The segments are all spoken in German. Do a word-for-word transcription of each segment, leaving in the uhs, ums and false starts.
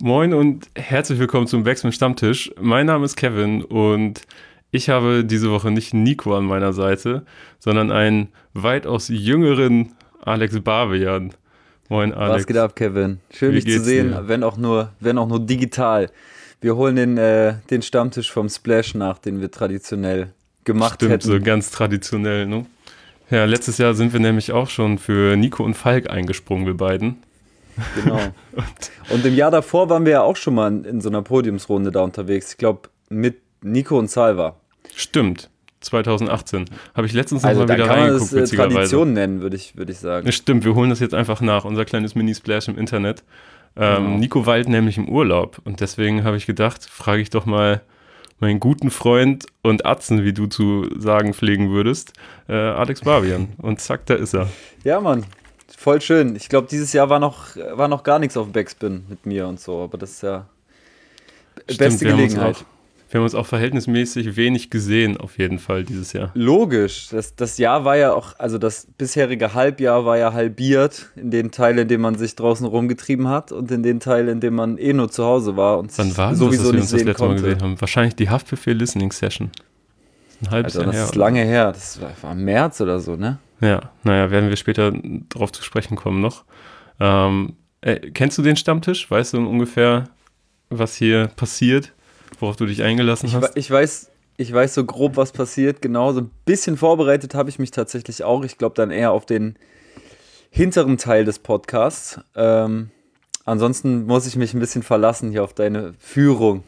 Moin und herzlich willkommen zum Backspin Stammtisch. Mein Name ist Kevin und ich habe diese Woche nicht Nico an meiner Seite, sondern einen weitaus jüngeren Alex Barbian. Moin Alex. Was geht ab, Kevin? Schön, Wie dich zu sehen, dir? wenn auch nur, wenn auch nur digital. Wir holen den, äh, den Stammtisch vom Splash nach, den wir traditionell gemacht Stimmt, hätten. so ganz traditionell, ne? Ja, letztes Jahr sind wir nämlich auch schon für Nico und Falk eingesprungen, wir beiden. Genau. Und im Jahr davor waren wir ja auch schon mal in, in so einer Podiumsrunde da unterwegs. Ich glaube, mit Nico und Salva. Stimmt, zwanzig achtzehn. Habe ich letztens noch Also mal da wieder kann man reingeguckt, das äh, witzigerweise. Tradition nennen, würde ich, würd ich sagen. Stimmt, wir holen das jetzt einfach nach, unser kleines Mini-Splash im Internet. Ähm, Genau. Nico weilt nämlich im Urlaub und deswegen habe ich gedacht, frage ich doch mal meinen guten Freund und Atzen, wie du zu sagen pflegen würdest, äh, Alex Barbian. Und zack, da ist er. Ja, Mann. Voll schön. Ich glaube, dieses Jahr war noch, war noch gar nichts auf Backspin mit mir und so, aber das ist ja Stimmt, beste wir haben uns Gelegenheit. auch, wir haben uns auch verhältnismäßig wenig gesehen, auf jeden Fall dieses Jahr. Logisch, das, das Jahr war ja auch, also das bisherige Halbjahr war ja halbiert in den Teilen, in denen man sich draußen rumgetrieben hat und in den Teilen, in denen man eh nur zu Hause war und Wann sich war denn das, sowieso dass wir nicht uns das sehen letzte Mal konnte. gesehen haben? Wahrscheinlich die Haftbefehl-Listening-Session. Ein halbes Also Jahr das her. ist oder? lange her, das war, war im März oder so, ne? Ja, naja, werden wir später drauf zu sprechen kommen noch. Ähm, äh, kennst du den Stammtisch? Weißt du ungefähr, was hier passiert, worauf du dich eingelassen Ich, hast? we- ich weiß, ich weiß so grob, was passiert, genau, so ein bisschen vorbereitet habe ich mich tatsächlich auch, ich glaube dann eher auf den hinteren Teil des Podcasts. Ähm, ansonsten muss ich mich ein bisschen verlassen hier auf deine Führung.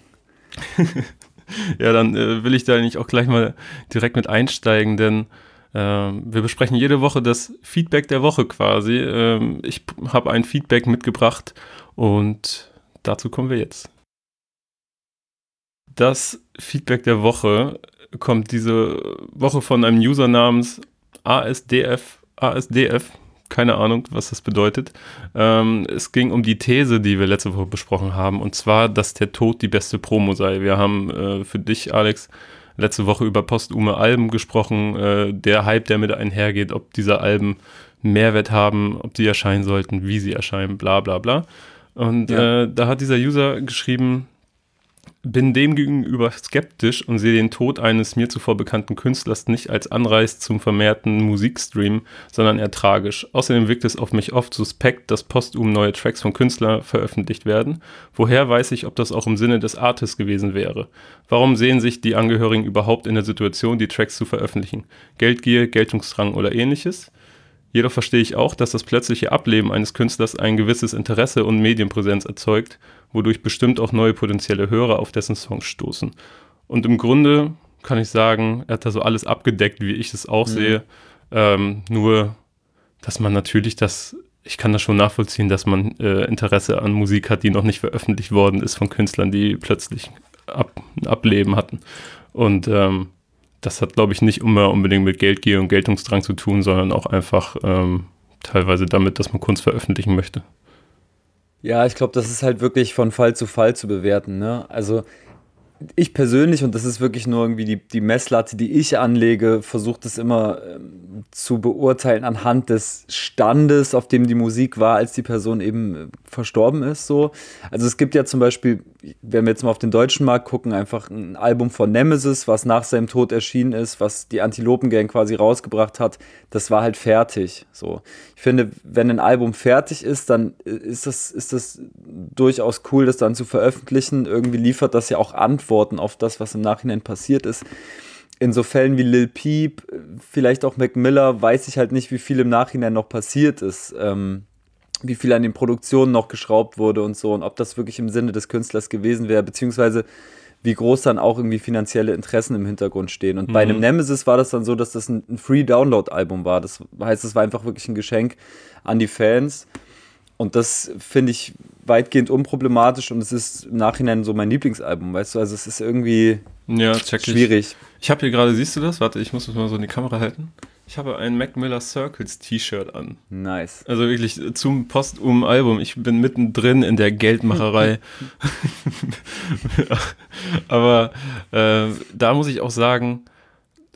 Ja, dann äh, will ich da eigentlich auch gleich mal direkt mit einsteigen, denn ähm, wir besprechen jede Woche das Feedback der Woche quasi. Ähm, ich p- habe ein Feedback mitgebracht und dazu kommen wir jetzt. Das Feedback der Woche kommt diese Woche von einem User namens A S D F, A S D F, keine Ahnung, was das bedeutet. Ähm, es ging um die These, die wir letzte Woche besprochen haben, und zwar, dass der Tod die beste Promo sei. Wir haben äh, für dich, Alex, letzte Woche über posthume Alben gesprochen, äh, der Hype, der mit einhergeht, ob diese Alben Mehrwert haben, ob die erscheinen sollten, wie sie erscheinen, bla bla bla. Und Ja. äh, da hat dieser User geschrieben: Bin dem gegenüber skeptisch und sehe den Tod eines mir zuvor bekannten Künstlers nicht als Anreiz zum vermehrten Musikstream, sondern eher tragisch. Außerdem wirkt es auf mich oft suspekt, dass posthum neue Tracks von Künstlern veröffentlicht werden. Woher weiß ich, ob das auch im Sinne des Artists gewesen wäre? Warum sehen sich die Angehörigen überhaupt in der Situation, die Tracks zu veröffentlichen? Geldgier, Geltungsdrang oder ähnliches? Jedoch verstehe ich auch, dass das plötzliche Ableben eines Künstlers ein gewisses Interesse und Medienpräsenz erzeugt, wodurch bestimmt auch neue potenzielle Hörer auf dessen Songs stoßen. Und im Grunde kann ich sagen, er hat da so alles abgedeckt, wie ich es auch Mhm. sehe. Ähm, nur, dass man natürlich das, ich kann das schon nachvollziehen, dass man äh, Interesse an Musik hat, die noch nicht veröffentlicht worden ist von Künstlern, die plötzlich ab, ein Ableben hatten. Und ähm, das hat, glaube ich, nicht immer unbedingt mit Geldgier und Geltungsdrang zu tun, sondern auch einfach ähm, teilweise damit, dass man Kunst veröffentlichen möchte. Ja, ich glaube, das ist halt wirklich von Fall zu Fall zu bewerten, ne? Also ich persönlich, und das ist wirklich nur irgendwie die, die Messlatte, die ich anlege, versuche das immer ähm, zu beurteilen anhand des Standes, auf dem die Musik war, als die Person eben äh, verstorben ist. So. Also es gibt ja zum Beispiel, wenn wir jetzt mal auf den deutschen Markt gucken, einfach ein Album von Nemesis, was nach seinem Tod erschienen ist, was die Antilopen-Gang quasi rausgebracht hat, das war halt fertig. So. Ich finde, wenn ein Album fertig ist, dann ist das, ist das durchaus cool, das dann zu veröffentlichen. Irgendwie liefert das ja auch Antworten auf das, was im Nachhinein passiert ist. In so Fällen wie Lil Peep, vielleicht auch Mac Miller, weiß ich halt nicht, wie viel im Nachhinein noch passiert ist. Ähm, wie viel an den Produktionen noch geschraubt wurde und so. Und ob das wirklich im Sinne des Künstlers gewesen wäre, beziehungsweise wie groß dann auch irgendwie finanzielle Interessen im Hintergrund stehen. Und bei Mhm. einem Nemesis war das dann so, dass das ein, ein Free-Download-Album war. Das heißt, es war einfach wirklich ein Geschenk an die Fans. Und das finde ich weitgehend unproblematisch und es ist im Nachhinein so mein Lieblingsalbum, weißt du? Also es ist irgendwie Ja, check ich. schwierig. Ich habe hier gerade, siehst du das? Warte, ich muss das mal so in die Kamera halten. Ich habe ein Mac Miller Circles T-Shirt an. Nice. Also wirklich äh, zum posthum Album. Ich bin mittendrin in der Geldmacherei. Aber äh, da muss ich auch sagen,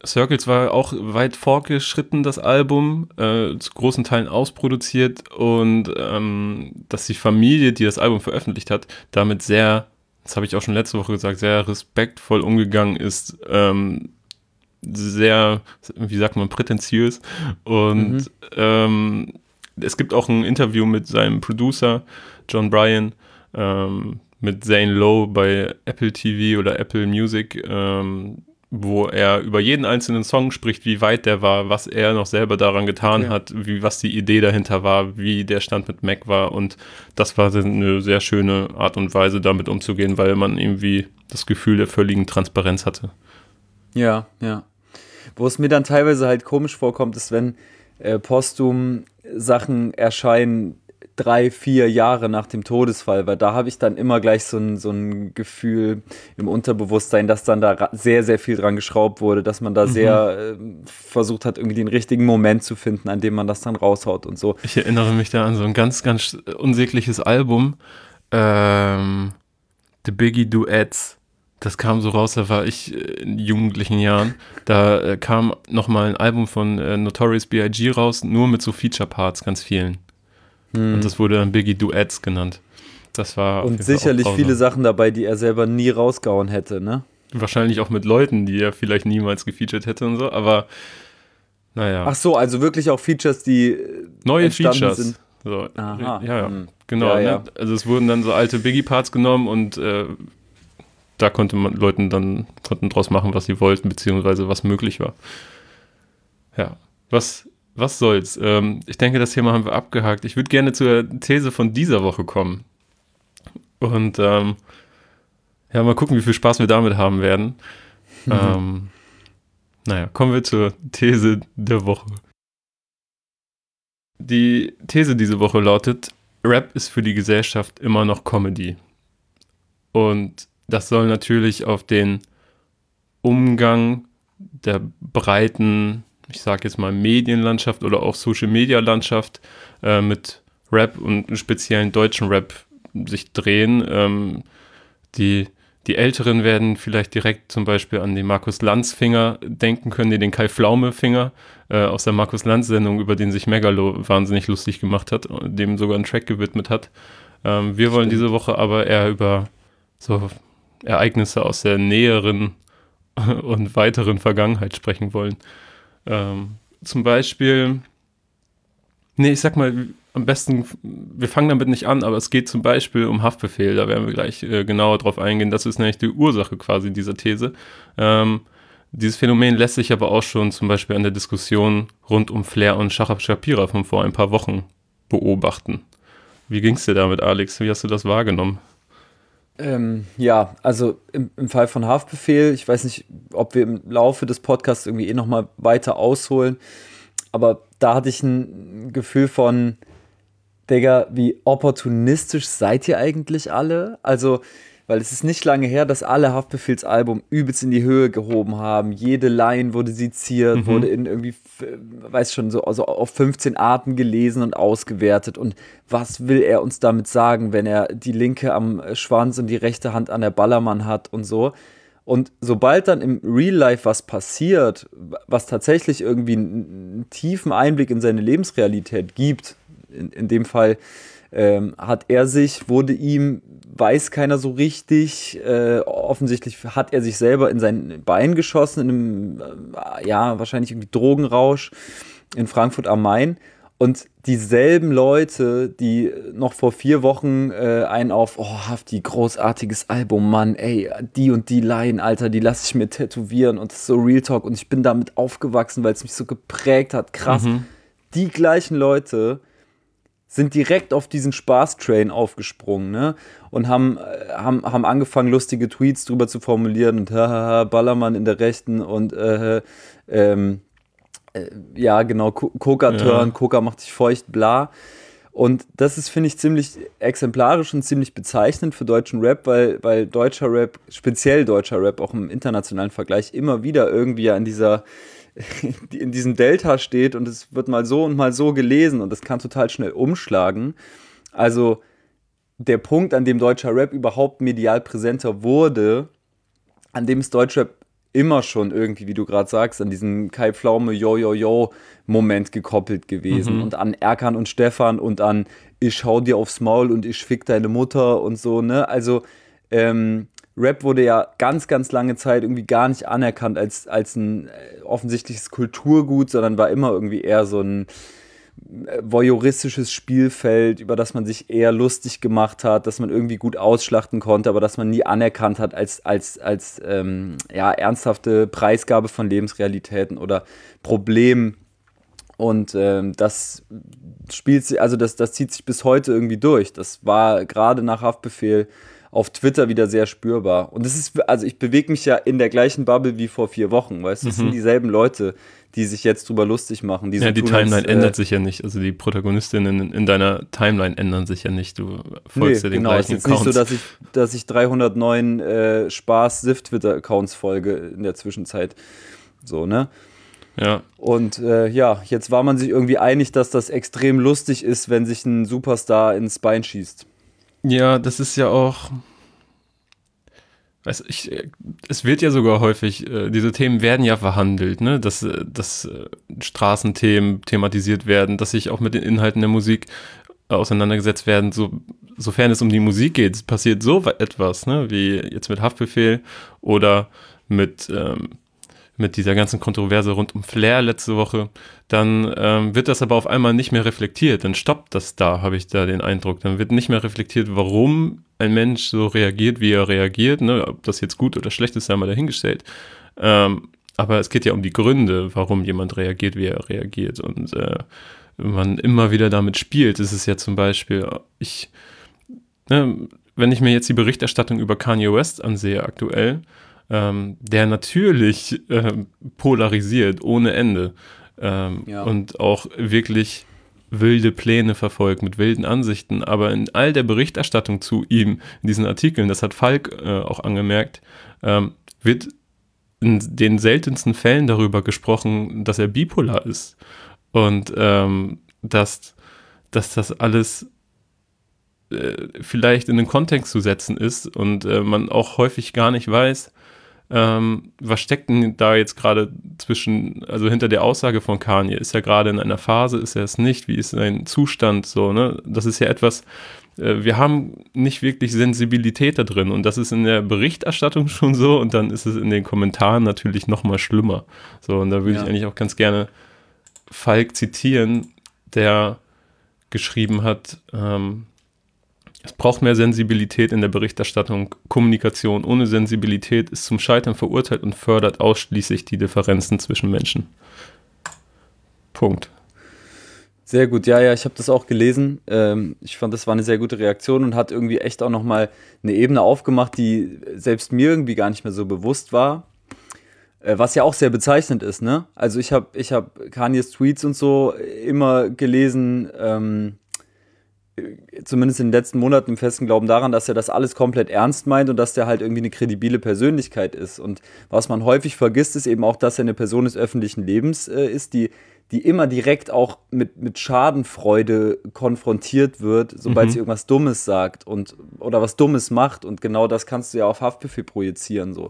Circles war auch weit fortgeschritten, das Album, äh, zu großen Teilen ausproduziert und ähm, dass die Familie, die das Album veröffentlicht hat, damit sehr, das habe ich auch schon letzte Woche gesagt, sehr respektvoll umgegangen ist, ähm, sehr, wie sagt man, prätentiös und Mhm. ähm, es gibt auch ein Interview mit seinem Producer John Bryan, ähm, mit Zane Lowe bei Apple T V oder Apple Music, ähm, wo er über jeden einzelnen Song spricht, wie weit der war, was er noch selber daran getan Okay. hat, wie, was die Idee dahinter war, wie der Stand mit Mac war und das war eine sehr schöne Art und Weise, damit umzugehen, weil man irgendwie das Gefühl der völligen Transparenz hatte. Ja, ja. Wo es mir dann teilweise halt komisch vorkommt, ist, wenn äh, posthum Sachen erscheinen, drei, vier Jahre nach dem Todesfall, weil da habe ich dann immer gleich so ein, so ein Gefühl im Unterbewusstsein, dass dann da ra- sehr, sehr viel dran geschraubt wurde, dass man da Mhm. sehr äh, versucht hat, irgendwie den richtigen Moment zu finden, an dem man das dann raushaut und so. Ich erinnere mich da an so ein ganz, ganz unsägliches Album, ähm, The Biggie Duets. Das kam so raus, da war ich äh, in jugendlichen Jahren. Da äh, kam nochmal ein Album von äh, Notorious B I G raus, nur mit so Feature-Parts, ganz vielen. Und das wurde dann Biggie Duets genannt. Das war auf Und jeden Fall auch sicherlich grausam. viele Sachen dabei, die er selber nie rausgehauen hätte, ne? Wahrscheinlich auch mit Leuten, die er vielleicht niemals gefeatured hätte und so, aber naja. Ach so, also wirklich auch Features, die äh, Neue entstanden Features. sind. So, Aha, ja, ja, hm. genau. Ja, ja. Ne? Also es wurden dann so alte Biggie-Parts genommen und äh, da konnte man Leuten dann konnten draus machen, was sie wollten, beziehungsweise was möglich war. Ja, was, was soll's. Ähm, ich denke, das Thema haben wir abgehakt. Ich würde gerne zur These von dieser Woche kommen. Und ähm, ja, mal gucken, wie viel Spaß wir damit haben werden. Mhm. Ähm, naja, kommen wir zur These der Woche. Die These diese Woche lautet, Rap ist für die Gesellschaft immer noch Comedy. Und das soll natürlich auf den Umgang der breiten, ich sage jetzt mal Medienlandschaft oder auch Social-Media-Landschaft äh, mit Rap und einem speziellen deutschen Rap sich drehen. Ähm, die, die Älteren werden vielleicht direkt zum Beispiel an den Markus Lanz-Finger denken können, den Kai Pflaume-Finger äh, aus der Markus Lanz-Sendung, über den sich Megalo wahnsinnig lustig gemacht hat, dem sogar einen Track gewidmet hat. Ähm, wir wollen Stimmt. diese Woche aber eher über so Ereignisse aus der näheren und weiteren Vergangenheit sprechen wollen. Ähm, zum Beispiel, nee, ich sag mal, am besten, wir fangen damit nicht an, aber es geht zum Beispiel um Haftbefehl, da werden wir gleich äh, genauer drauf eingehen. Das ist nämlich die Ursache quasi dieser These. Ähm, dieses Phänomen lässt sich aber auch schon zum Beispiel an der Diskussion rund um Flair und Shahab Shapira von vor ein paar Wochen beobachten. Wie ging's dir damit, Alex? Wie hast du das wahrgenommen? Ähm, ja, also im, im Fall von Haftbefehl, ich weiß nicht, ob wir im Laufe des Podcasts irgendwie eh nochmal weiter ausholen, aber da hatte ich ein Gefühl von, Digga, wie opportunistisch seid ihr eigentlich alle? Also, weil es ist nicht lange her, dass alle Haftbefehlsalbum übelst in die Höhe gehoben haben. Jede Line wurde seziert, Mhm. wurde in irgendwie, f- weiß schon, so also auf fünfzehn Arten gelesen und ausgewertet. Und was will er uns damit sagen, wenn er die linke am Schwanz und die rechte Hand an der Ballermann hat und so? Und sobald dann im Real Life was passiert, was tatsächlich irgendwie einen, einen tiefen Einblick in seine Lebensrealität gibt, in, in dem Fall ähm, hat er sich, wurde ihm, weiß keiner so richtig, äh, offensichtlich hat er sich selber in sein Bein geschossen, in einem, äh, ja, wahrscheinlich irgendwie Drogenrausch in Frankfurt am Main. Und dieselben Leute, die noch vor vier Wochen äh, einen auf, oh, Hafti, großartiges Album, Mann, ey, die und die Line, Alter, die lasse ich mir tätowieren und das ist so Real Talk und ich bin damit aufgewachsen, weil es mich so geprägt hat, krass. Mhm. Die gleichen Leute sind direkt auf diesen Spaß-Train aufgesprungen, ne? Und haben, äh, haben, haben angefangen, lustige Tweets drüber zu formulieren und hahaha, Ballermann in der Rechten und äh, ähm, äh, ja, genau, Ko- Coca-Turn, Ja. Coca macht dich feucht, bla. Und das ist, finde ich, ziemlich exemplarisch und ziemlich bezeichnend für deutschen Rap, weil, weil deutscher Rap, speziell deutscher Rap, auch im internationalen Vergleich, immer wieder irgendwie ja in dieser in diesem Delta steht und es wird mal so und mal so gelesen und das kann total schnell umschlagen. Also der Punkt, an dem deutscher Rap überhaupt medial präsenter wurde, an dem ist Deutschrap immer schon irgendwie, wie du gerade sagst, an diesen Kai Pflaume Yo-Yo-Yo-Moment gekoppelt gewesen Mhm. und an Erkan und Stefan und an ich hau dir aufs Maul und ich fick deine Mutter und so, ne? Also ähm, Rap wurde ja ganz, ganz lange Zeit irgendwie gar nicht anerkannt als, als ein äh, offensichtliches Kulturgut, sondern war immer irgendwie eher so ein äh, voyeuristisches Spielfeld, über das man sich eher lustig gemacht hat, dass man irgendwie gut ausschlachten konnte, aber dass man nie anerkannt hat als, als, als ähm, ja, ernsthafte Preisgabe von Lebensrealitäten oder Problemen. Und ähm, das spielt sich, also das, das zieht sich bis heute irgendwie durch. Das war gerade nach Haftbefehl auf Twitter wieder sehr spürbar. Und es ist, also ich bewege mich ja in der gleichen Bubble wie vor vier Wochen, weißt du, es sind Mhm. dieselben Leute, die sich jetzt drüber lustig machen. Die Ja, so die tun, Timeline als, ändert äh, sich ja nicht. Also die Protagonistinnen in, in deiner Timeline ändern sich ja nicht. Du Nee, folgst ja den genau. Es ist gleichen jetzt nicht so, Accounts. dass ich, dass ich dreihundertneun äh, Spaß-Sift-Twitter-Accounts folge in der Zwischenzeit. So, ne? Ja, Und äh, ja, jetzt war man sich irgendwie einig, dass das extrem lustig ist, wenn sich ein Superstar ins Bein schießt. ja, das ist ja auch. Weiß ich, äh, es wird ja sogar häufig, äh, diese Themen werden ja verhandelt, ne? Dass, äh, dass äh, Straßenthemen thematisiert werden, dass sich auch mit den Inhalten der Musik auseinandergesetzt werden, so, sofern es um die Musik geht, passiert so etwas, ne? Wie jetzt mit Haftbefehl oder mit, ähm, mit dieser ganzen Kontroverse rund um Flair letzte Woche, dann ähm, wird das aber auf einmal nicht mehr reflektiert. Dann stoppt das da, habe ich da den Eindruck. Dann wird nicht mehr reflektiert, warum ein Mensch so reagiert, wie er reagiert. Ne? Ob das jetzt gut oder schlecht ist, sei mal dahingestellt. Ähm, aber es geht ja um die Gründe, warum jemand reagiert, wie er reagiert. Und äh, wenn man immer wieder damit spielt, ist es ja zum Beispiel, ich, ne, wenn ich mir jetzt die Berichterstattung über Kanye West ansehe aktuell, ähm, der natürlich ähm, polarisiert ohne Ende ähm, Ja. und auch wirklich wilde Pläne verfolgt mit wilden Ansichten, aber in all der Berichterstattung zu ihm, in diesen Artikeln, das hat Falk äh, auch angemerkt, ähm, wird in den seltensten Fällen darüber gesprochen, dass er bipolar ist und ähm, dass, dass das alles äh, vielleicht in den Kontext zu setzen ist und äh, man auch häufig gar nicht weiß, Ähm, was steckt denn da jetzt gerade zwischen, also hinter der Aussage von Kanye? Ist er gerade in einer Phase, ist er es nicht? Wie ist sein Zustand so, ne? Das ist ja etwas, äh, wir haben nicht wirklich Sensibilität da drin und das ist in der Berichterstattung schon so und dann ist es in den Kommentaren natürlich noch mal schlimmer. So, und da würde Ja. ich eigentlich auch ganz gerne Falk zitieren, der geschrieben hat, ähm, es braucht mehr Sensibilität in der Berichterstattung. Kommunikation ohne Sensibilität ist zum Scheitern verurteilt und fördert ausschließlich die Differenzen zwischen Menschen. Punkt. Sehr gut, ja, ja, ich habe das auch gelesen. Ähm, ich fand, das war eine sehr gute Reaktion und hat irgendwie echt auch nochmal eine Ebene aufgemacht, die selbst mir irgendwie gar nicht mehr so bewusst war. Äh, was ja auch sehr bezeichnend ist, ne? Also ich habe ich hab Kanyes Tweets und so immer gelesen, ähm, zumindest in den letzten Monaten im festen Glauben daran, dass er das alles komplett ernst meint und dass der halt irgendwie eine kredibile Persönlichkeit ist. Und was man häufig vergisst, ist eben auch, dass er eine Person des öffentlichen Lebens äh, ist, die, die immer direkt auch mit, mit Schadenfreude konfrontiert wird, sobald Mhm. sie irgendwas Dummes sagt und, oder was Dummes macht. Und genau das kannst du ja auf Haftbefehl projizieren. So.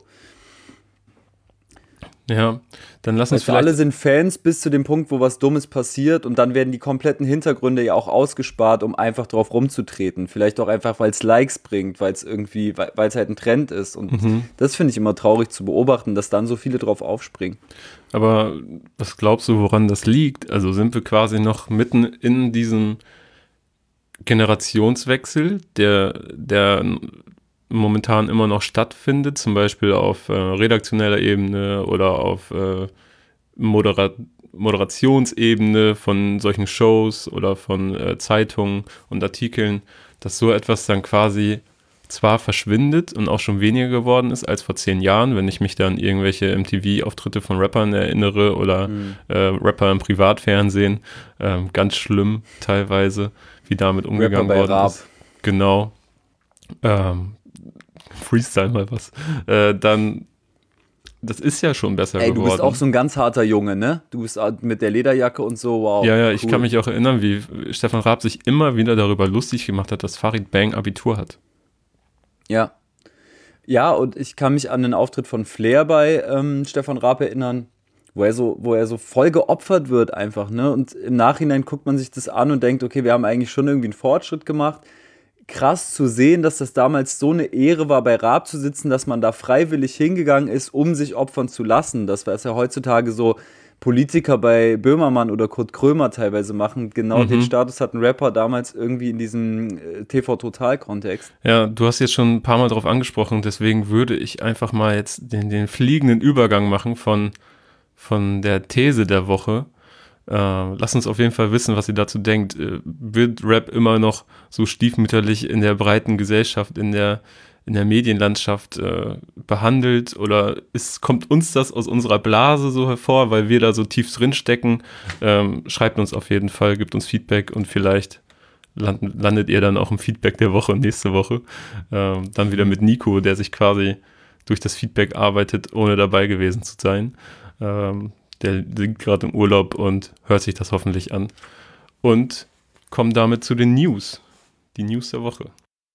Ja, dann lass uns Weißt du, alle vielleicht. sind Fans bis zu dem Punkt, wo was Dummes passiert und dann werden die kompletten Hintergründe ja auch ausgespart, um einfach drauf rumzutreten. Vielleicht auch einfach, weil es Likes bringt, weil es irgendwie, weil es halt ein Trend ist. Und Mhm. das finde ich immer traurig zu beobachten, dass dann so viele drauf aufspringen. Aber was glaubst du, woran das liegt? Also sind wir quasi noch mitten in diesem Generationswechsel, der, der momentan immer noch stattfindet, zum Beispiel auf äh, redaktioneller Ebene oder auf äh, Modera- Moderationsebene von solchen Shows oder von äh, Zeitungen und Artikeln, dass so etwas dann quasi zwar verschwindet und auch schon weniger geworden ist als vor zehn Jahren, wenn ich mich dann an irgendwelche M T V-Auftritte von Rappern erinnere oder Mhm. äh, Rapper im Privatfernsehen, ähm, ganz schlimm teilweise, wie damit umgegangen bei worden Raab. ist. Genau. Ähm, Freestyle mal was. Äh, dann, das ist ja schon besser Ey, du geworden. bist auch so ein ganz harter Junge, ne? Du bist auch mit der Lederjacke und so, wow. Ja, ja, ich cool. kann mich auch erinnern, wie Stefan Raab sich immer wieder darüber lustig gemacht hat, dass Farid Bang Abitur hat. Ja. Ja, und ich kann mich an den Auftritt von Flair bei ähm, Stefan Raab erinnern, wo er so, wo er so voll geopfert wird einfach, ne? Und im Nachhinein guckt man sich das an und denkt, okay, wir haben eigentlich schon irgendwie einen Fortschritt gemacht. Krass zu sehen, dass das damals so eine Ehre war, bei Raab zu sitzen, dass man da freiwillig hingegangen ist, um sich opfern zu lassen. Das, was ja heutzutage so Politiker bei Böhmermann oder Kurt Krömer teilweise machen. Genau den Mhm. Status hat ein Rapper damals irgendwie in diesem äh, T V-Total-Kontext. Ja, du hast jetzt schon ein paar Mal drauf angesprochen, deswegen würde ich einfach mal jetzt den, den fliegenden Übergang machen von, von der These der Woche. Äh, lass uns auf jeden Fall wissen, was ihr dazu denkt. Äh, wird Rap immer noch so stiefmütterlich in der breiten Gesellschaft, in der, in der Medienlandschaft äh, behandelt, oder ist, kommt uns das aus unserer Blase so hervor, weil wir da so tief drin stecken? Ähm, schreibt uns auf jeden Fall, gibt uns Feedback und vielleicht land, landet ihr dann auch im Feedback der Woche nächste Woche. Ähm, dann wieder mit Nico, der sich quasi durch das Feedback arbeitet, ohne dabei gewesen zu sein. Ähm, Der liegt gerade im Urlaub und hört sich das hoffentlich an. Und kommen damit zu den News. Die News der Woche.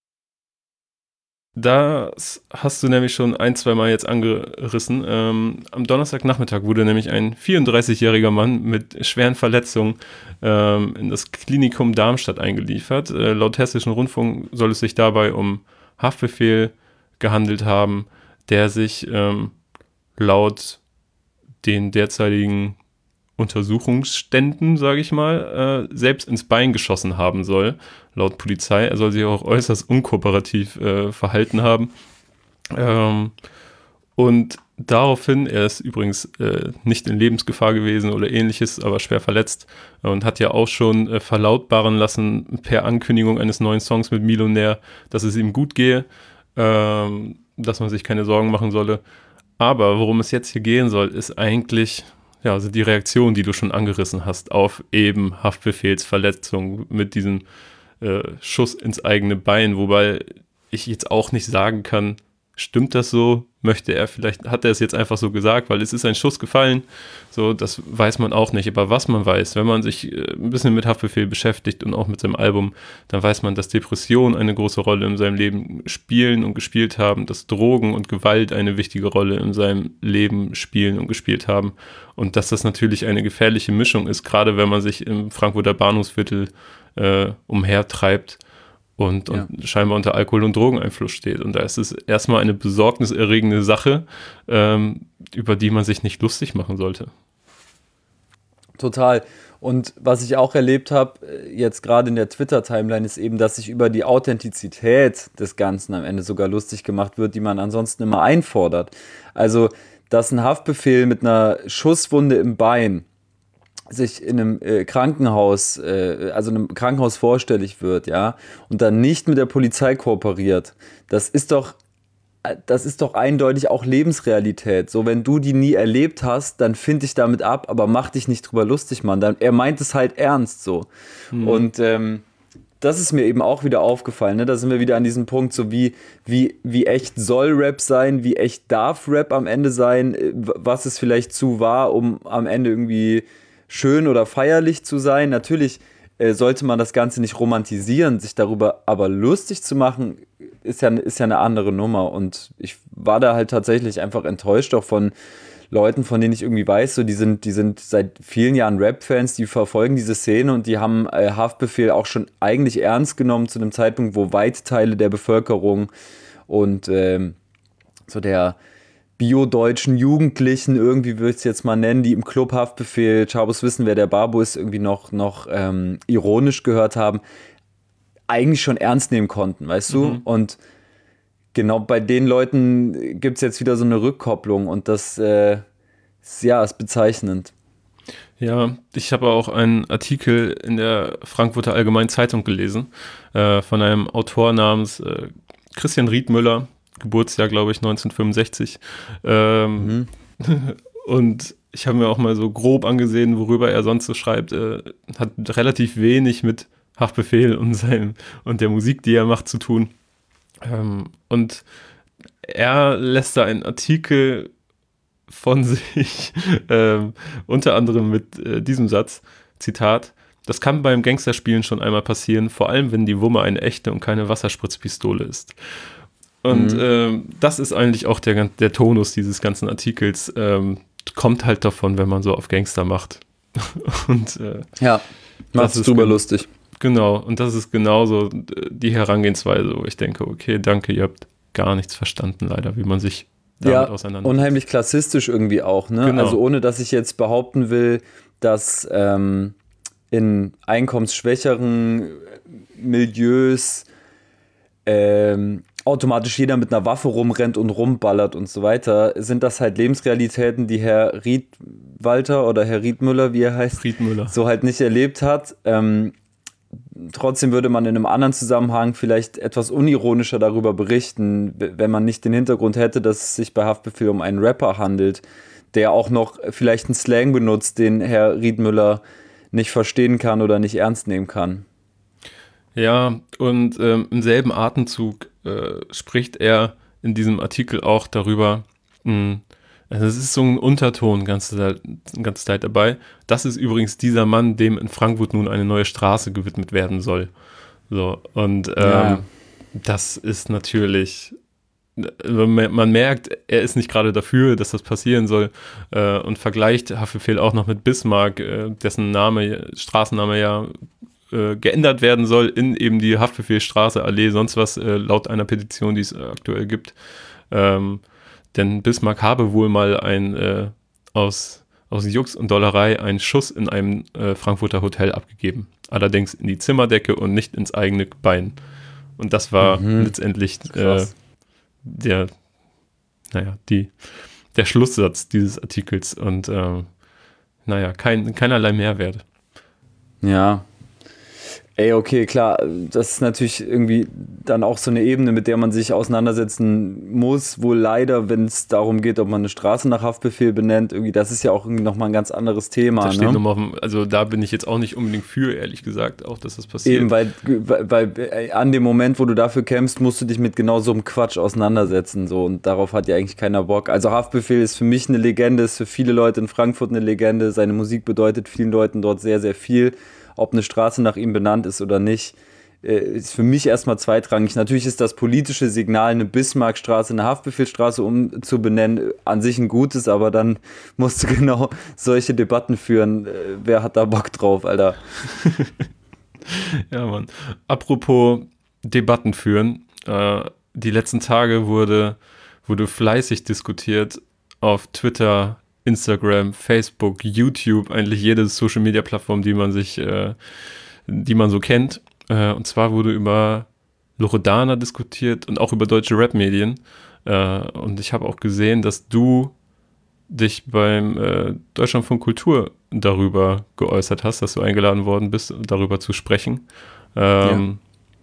Das hast du nämlich schon ein, zwei Mal jetzt angerissen. Ähm, am Donnerstagnachmittag wurde nämlich ein vierunddreißigjähriger Mann mit schweren Verletzungen ähm, in das Klinikum Darmstadt eingeliefert. Äh, laut Hessischen Rundfunk soll es sich dabei um Haftbefehl gehandelt haben, der sich ähm, laut den derzeitigen Untersuchungsständen, sage ich mal, äh, selbst ins Bein geschossen haben soll, laut Polizei. Er soll sich auch äußerst unkooperativ äh, verhalten haben. Ähm, und daraufhin, er ist übrigens äh, nicht in Lebensgefahr gewesen oder ähnliches, aber schwer verletzt und hat ja auch schon äh, verlautbaren lassen per Ankündigung eines neuen Songs mit Milonär, dass es ihm gut gehe, ähm, dass man sich keine Sorgen machen solle. Aber worum es jetzt hier gehen soll, ist eigentlich, ja, also die Reaktion, die du schon angerissen hast, auf eben Haftbefehlsverletzung mit diesem äh, Schuss ins eigene Bein, wobei ich jetzt auch nicht sagen kann, stimmt das so? Möchte er vielleicht, hat er es jetzt einfach so gesagt, weil es ist ein Schuss gefallen, so, das weiß man auch nicht. Aber was man weiß, wenn man sich äh, ein bisschen mit Haftbefehl beschäftigt und auch mit seinem Album, dann weiß man, dass Depressionen eine große Rolle in seinem Leben spielen und gespielt haben, dass Drogen und Gewalt eine wichtige Rolle in seinem Leben spielen und gespielt haben und dass das natürlich eine gefährliche Mischung ist, gerade wenn man sich im Frankfurter Bahnhofsviertel äh, umhertreibt und, und ja. scheinbar unter Alkohol- und Drogeneinfluss steht. Und da ist es erstmal eine besorgniserregende Sache, ähm, über die man sich nicht lustig machen sollte. Total. Und was ich auch erlebt habe, jetzt gerade in der Twitter-Timeline, ist eben, dass sich über die Authentizität des Ganzen am Ende sogar lustig gemacht wird, die man ansonsten immer einfordert. Also, dass ein Haftbefehl mit einer Schusswunde im Bein sich in einem äh, Krankenhaus, äh, also einem Krankenhaus vorstellig wird, ja, und dann nicht mit der Polizei kooperiert, das ist doch, das ist doch eindeutig auch Lebensrealität. So, wenn du die nie erlebt hast, dann find dich damit ab, aber mach dich nicht drüber lustig, Mann. Dann, er meint es halt ernst, so. Mhm. Und ähm, das ist mir eben auch wieder aufgefallen, ne? Da sind wir wieder an diesem Punkt, so wie, wie, wie echt soll Rap sein, wie echt darf Rap am Ende sein, was es vielleicht zu war, um am Ende irgendwie schön oder feierlich zu sein. Natürlich äh, sollte man das Ganze nicht romantisieren, sich darüber aber lustig zu machen, ist ja, ist ja eine andere Nummer. Und ich war da halt tatsächlich einfach enttäuscht auch von Leuten, von denen ich irgendwie weiß, so die sind, die sind seit vielen Jahren Rap-Fans, die verfolgen diese Szene und die haben äh, Haftbefehl auch schon eigentlich ernst genommen zu einem Zeitpunkt, wo weite Teile der Bevölkerung und ähm, so der biodeutschen Jugendlichen, irgendwie würde ich es jetzt mal nennen, die im Club Haftbefehl, Chabos wissen, wer der Babo ist, irgendwie noch, noch ähm, ironisch gehört haben, eigentlich schon ernst nehmen konnten, weißt du? Mhm. Und genau bei den Leuten gibt es jetzt wieder so eine Rückkopplung und das äh, ist, ja, ist bezeichnend. Ja, ich habe auch einen Artikel in der Frankfurter Allgemeinen Zeitung gelesen äh, von einem Autor namens äh, Christian Riedmüller, Geburtsjahr, glaube ich, neunzehnhundertfünfundsechzig. Ähm, mhm. Und ich habe mir auch mal so grob angesehen, worüber er sonst so schreibt. Er hat relativ wenig mit Haftbefehl und, seinem, und der Musik, die er macht, zu tun. Ähm, und er lässt da einen Artikel von sich, ähm, unter anderem mit äh, diesem Satz, Zitat: Das kann beim Gangsterspielen schon einmal passieren, vor allem wenn die Wumme eine echte und keine Wasserspritzpistole ist. Und mhm. ähm, das ist eigentlich auch der, der Tonus dieses ganzen Artikels. Ähm, kommt halt davon, wenn man so auf Gangster macht. Und äh, ja, macht es drüber lustig. Genau, und das ist genauso die Herangehensweise, wo ich denke, okay, danke, ihr habt gar nichts verstanden, leider, wie man sich damit ja, auseinandersetzt. Unheimlich klassistisch irgendwie auch, ne? Genau. Also ohne, dass ich jetzt behaupten will, dass ähm, in einkommensschwächeren Milieus ähm, automatisch jeder mit einer Waffe rumrennt und rumballert und so weiter, sind das halt Lebensrealitäten, die Herr Riedwalter oder Herr Riedmüller, wie er heißt, Riedmüller. so halt nicht erlebt hat. Ähm, trotzdem würde man in einem anderen Zusammenhang vielleicht etwas unironischer darüber berichten, wenn man nicht den Hintergrund hätte, dass es sich bei Haftbefehl um einen Rapper handelt, der auch noch vielleicht einen Slang benutzt, den Herr Riedmüller nicht verstehen kann oder nicht ernst nehmen kann. Ja, und ähm, im selben Atemzug äh, spricht er in diesem Artikel auch darüber, mh, also es ist so ein Unterton ganze Zeit, ganze Zeit dabei. Das ist übrigens dieser Mann, dem in Frankfurt nun eine neue Straße gewidmet werden soll. So, und ähm, ja. das ist natürlich, man merkt, er ist nicht gerade dafür, dass das passieren soll, äh, und vergleicht Haftbefehl auch noch mit Bismarck, äh, dessen Name, Straßenname ja äh, geändert werden soll in eben die Haftbefehlstraße, Allee, sonst was, äh, laut einer Petition, die es äh, aktuell gibt. Ähm, Denn Bismarck habe wohl mal ein äh, aus, aus Jux und Dollerei einen Schuss in einem äh, Frankfurter Hotel abgegeben. Allerdings in die Zimmerdecke und nicht ins eigene Bein. Und das war mhm. letztendlich äh, der, naja, die, der Schlusssatz dieses Artikels. Und äh, naja, kein, keinerlei Mehrwert. Ja. Ey, okay, klar, das ist natürlich irgendwie dann auch so eine Ebene, mit der man sich auseinandersetzen muss, wohl leider, wenn es darum geht, ob man eine Straße nach Haftbefehl benennt, irgendwie, das ist ja auch irgendwie nochmal ein ganz anderes Thema. Das steht ne? nochmal auf dem, also da bin ich jetzt auch nicht unbedingt für, ehrlich gesagt, auch, dass das passiert. Eben, weil, weil, weil an dem Moment, wo du dafür kämpfst, musst du dich mit genau so einem Quatsch auseinandersetzen, so, und darauf hat ja eigentlich keiner Bock. Also Haftbefehl ist für mich eine Legende, ist für viele Leute in Frankfurt eine Legende, seine Musik bedeutet vielen Leuten dort sehr, sehr viel. Ob eine Straße nach ihm benannt ist oder nicht, ist für mich erstmal zweitrangig. Natürlich ist das politische Signal, eine Bismarckstraße, eine Haftbefehlsstraße umzubenennen, an sich ein gutes, aber dann musst du genau solche Debatten führen. Wer hat da Bock drauf, Alter? Ja, Mann. Apropos Debatten führen, äh, die letzten Tage wurde, wurde fleißig diskutiert auf Twitter, Instagram, Facebook, YouTube, eigentlich jede Social-Media-Plattform, die man sich, äh, die man so kennt. Äh, und zwar wurde über Loredana diskutiert und auch über deutsche Rap-Medien. Äh, und ich habe auch gesehen, dass du dich beim äh, Deutschlandfunk Kultur darüber geäußert hast, dass du eingeladen worden bist, darüber zu sprechen. Ähm,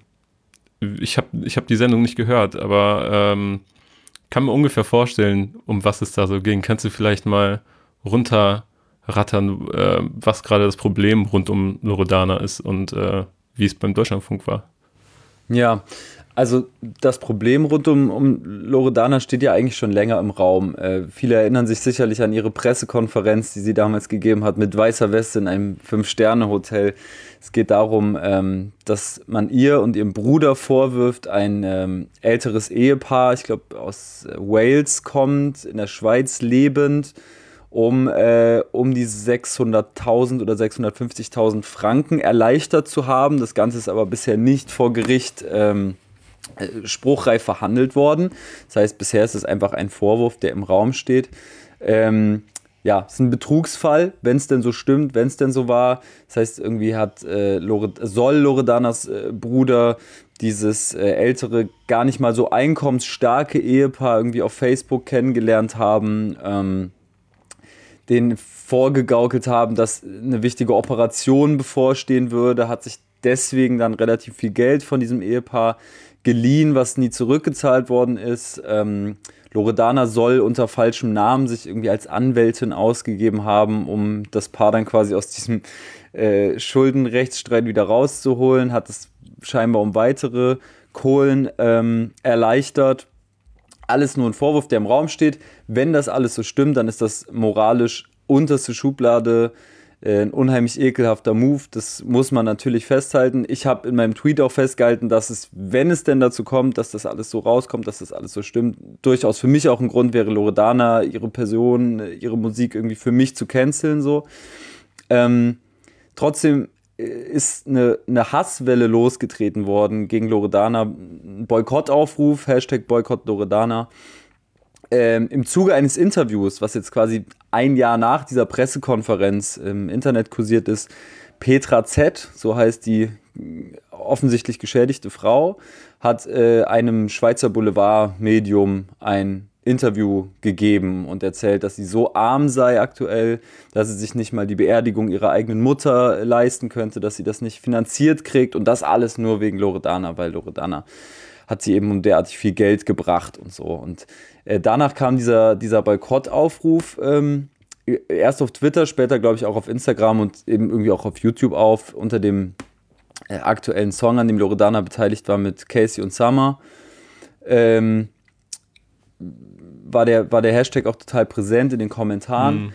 ja. Ich habe ich hab die Sendung nicht gehört, aber ähm, kann mir ungefähr vorstellen, um was es da so ging. Kannst du vielleicht mal runterrattern, äh, was gerade das Problem rund um Loredana ist und äh, wie es beim Deutschlandfunk war? Ja, also das Problem rund um, um Loredana steht ja eigentlich schon länger im Raum. Äh, viele erinnern sich sicherlich an ihre Pressekonferenz, die sie damals gegeben hat, mit weißer Weste in einem Fünf-Sterne-Hotel. Es geht darum, ähm, dass man ihr und ihrem Bruder vorwirft, ein ähm, älteres Ehepaar, ich glaube aus Wales kommt, in der Schweiz lebend, um, äh, um die sechshunderttausend oder sechshundertfünfzigtausend Franken erleichtert zu haben. Das Ganze ist aber bisher nicht vor Gericht ähm, spruchreif verhandelt worden. Das heißt, bisher ist es einfach ein Vorwurf, der im Raum steht. Ähm, ja, es ist ein Betrugsfall, wenn es denn so stimmt, wenn es denn so war. Das heißt, irgendwie hat äh, Lored- soll Loredanas äh, Bruder dieses äh, ältere, gar nicht mal so einkommensstarke Ehepaar irgendwie auf Facebook kennengelernt haben, ähm, denen vorgegaukelt haben, dass eine wichtige Operation bevorstehen würde, hat sich deswegen dann relativ viel Geld von diesem Ehepaar geliehen, was nie zurückgezahlt worden ist. Ähm, Loredana soll unter falschem Namen sich irgendwie als Anwältin ausgegeben haben, um das Paar dann quasi aus diesem äh, Schuldenrechtsstreit wieder rauszuholen, hat es scheinbar um weitere Kohlen ähm, erleichtert. Alles nur ein Vorwurf, der im Raum steht. Wenn das alles so stimmt, dann ist das moralisch unterste Schublade, Äh, ein unheimlich ekelhafter Move, das muss man natürlich festhalten. Ich habe in meinem Tweet auch festgehalten, dass es, wenn es denn dazu kommt, dass das alles so rauskommt, dass das alles so stimmt, durchaus für mich auch ein Grund wäre, Loredana, ihre Person, ihre Musik irgendwie für mich zu canceln, so. Ähm, trotzdem ist eine, eine Hasswelle losgetreten worden gegen Loredana, ein Boykottaufruf, Hashtag Boykott Loredana. Ähm, im Zuge eines Interviews, was jetzt quasi ein Jahr nach dieser Pressekonferenz im Internet kursiert ist, Petra Z, so heißt die offensichtlich geschädigte Frau, hat äh, einem Schweizer Boulevardmedium ein Interview gegeben und erzählt, dass sie so arm sei aktuell, dass sie sich nicht mal die Beerdigung ihrer eigenen Mutter leisten könnte, dass sie das nicht finanziert kriegt und das alles nur wegen Loredana, weil Loredana hat sie eben um derartig viel Geld gebracht und so. Und äh, danach kam dieser, dieser Boykottaufruf, ähm, erst auf Twitter, später glaube ich auch auf Instagram und eben irgendwie auch auf YouTube auf, unter dem äh, aktuellen Song, an dem Loredana beteiligt war mit Casey und Summer. Ähm, war der, war der Hashtag auch total präsent in den Kommentaren. Mhm.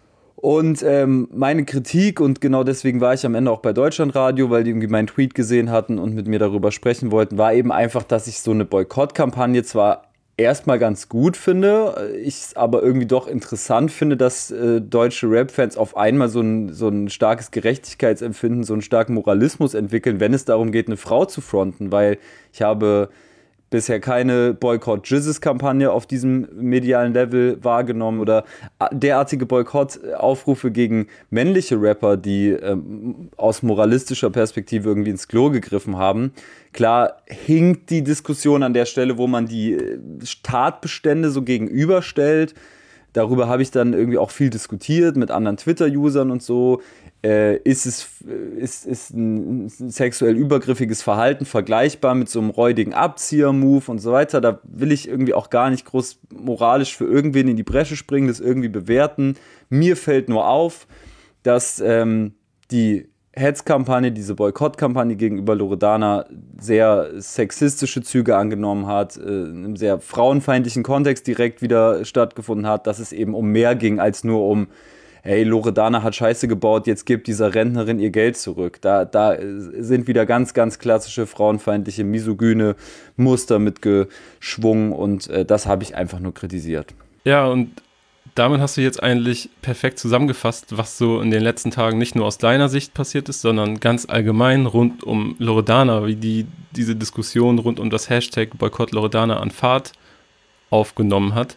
Und ähm, meine Kritik, und genau deswegen war ich am Ende auch bei Deutschlandradio, weil die irgendwie meinen Tweet gesehen hatten und mit mir darüber sprechen wollten, war eben einfach, dass ich so eine Boykottkampagne zwar erstmal ganz gut finde, ich es aber irgendwie doch interessant finde, dass äh, deutsche Rap-Fans auf einmal so ein, so ein starkes Gerechtigkeitsempfinden, so einen starken Moralismus entwickeln, wenn es darum geht, eine Frau zu fronten, weil ich habe bisher keine Boykott-Jizzes-Kampagne auf diesem medialen Level wahrgenommen oder derartige Boykott-Aufrufe gegen männliche Rapper, die ähm, aus moralistischer Perspektive irgendwie ins Klo gegriffen haben. Klar hinkt die Diskussion an der Stelle, wo man die Tatbestände so gegenüberstellt. Darüber habe ich dann irgendwie auch viel diskutiert mit anderen Twitter-Usern und so. Äh, ist es ist, ist ein, ein sexuell übergriffiges Verhalten vergleichbar mit so einem räudigen Abzieher-Move und so weiter. Da will ich irgendwie auch gar nicht groß moralisch für irgendwen in die Bresche springen, das irgendwie bewerten. Mir fällt nur auf, dass ähm, die Hetzkampagne, diese Boykottkampagne gegenüber Loredana sehr sexistische Züge angenommen hat, äh, in einem sehr frauenfeindlichen Kontext direkt wieder stattgefunden hat, dass es eben um mehr ging als nur um hey, Loredana hat Scheiße gebaut, jetzt gibt dieser Rentnerin ihr Geld zurück. Da, da sind wieder ganz, ganz klassische frauenfeindliche, misogyne Muster mitgeschwungen und äh, das habe ich einfach nur kritisiert. Ja, und damit hast du jetzt eigentlich perfekt zusammengefasst, was so in den letzten Tagen nicht nur aus deiner Sicht passiert ist, sondern ganz allgemein rund um Loredana, wie die diese Diskussion rund um das Hashtag Boykott Loredana an Fahrt aufgenommen hat.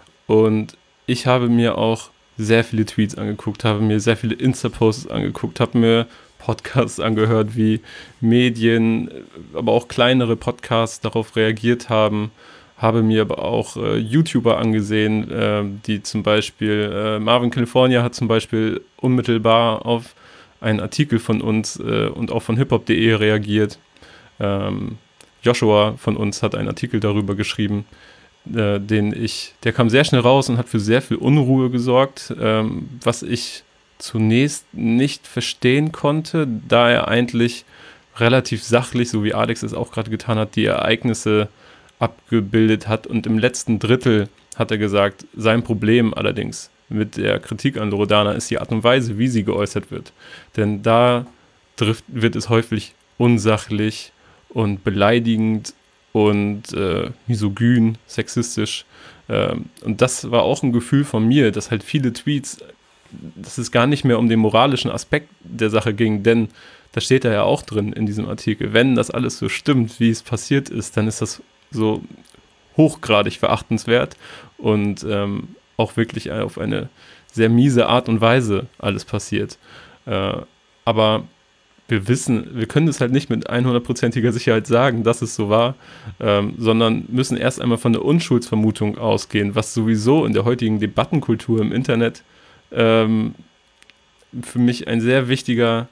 Und ich habe mir auch sehr viele Tweets angeguckt, habe mir sehr viele Insta-Posts angeguckt, habe mir Podcasts angehört, wie Medien, aber auch kleinere Podcasts darauf reagiert haben, habe mir aber auch äh, YouTuber angesehen, äh, die zum Beispiel, äh, Marvin California hat zum Beispiel unmittelbar auf einen Artikel von uns äh, und auch von hiphop punkt de reagiert. Ähm, Joshua von uns hat einen Artikel darüber geschrieben, Äh, den ich, der kam sehr schnell raus und hat für sehr viel Unruhe gesorgt, ähm, was ich zunächst nicht verstehen konnte, da er eigentlich relativ sachlich, so wie Alex es auch gerade getan hat, die Ereignisse abgebildet hat und im letzten Drittel hat er gesagt, sein Problem allerdings mit der Kritik an Loredana ist die Art und Weise, wie sie geäußert wird, denn da trifft, wird es häufig unsachlich und beleidigend und äh, misogyn, sexistisch. Ähm, und das war auch ein Gefühl von mir, dass halt viele Tweets, dass es gar nicht mehr um den moralischen Aspekt der Sache ging, denn da steht da ja auch drin in diesem Artikel, wenn das alles so stimmt, wie es passiert ist, dann ist das so hochgradig verachtenswert und ähm, auch wirklich auf eine sehr miese Art und Weise alles passiert. Äh, aber wir wissen, wir können das halt nicht mit hundertprozentiger Sicherheit sagen, dass es so war, ähm, sondern müssen erst einmal von der Unschuldsvermutung ausgehen, was sowieso in der heutigen Debattenkultur im Internet ähm, für mich ein sehr wichtiger,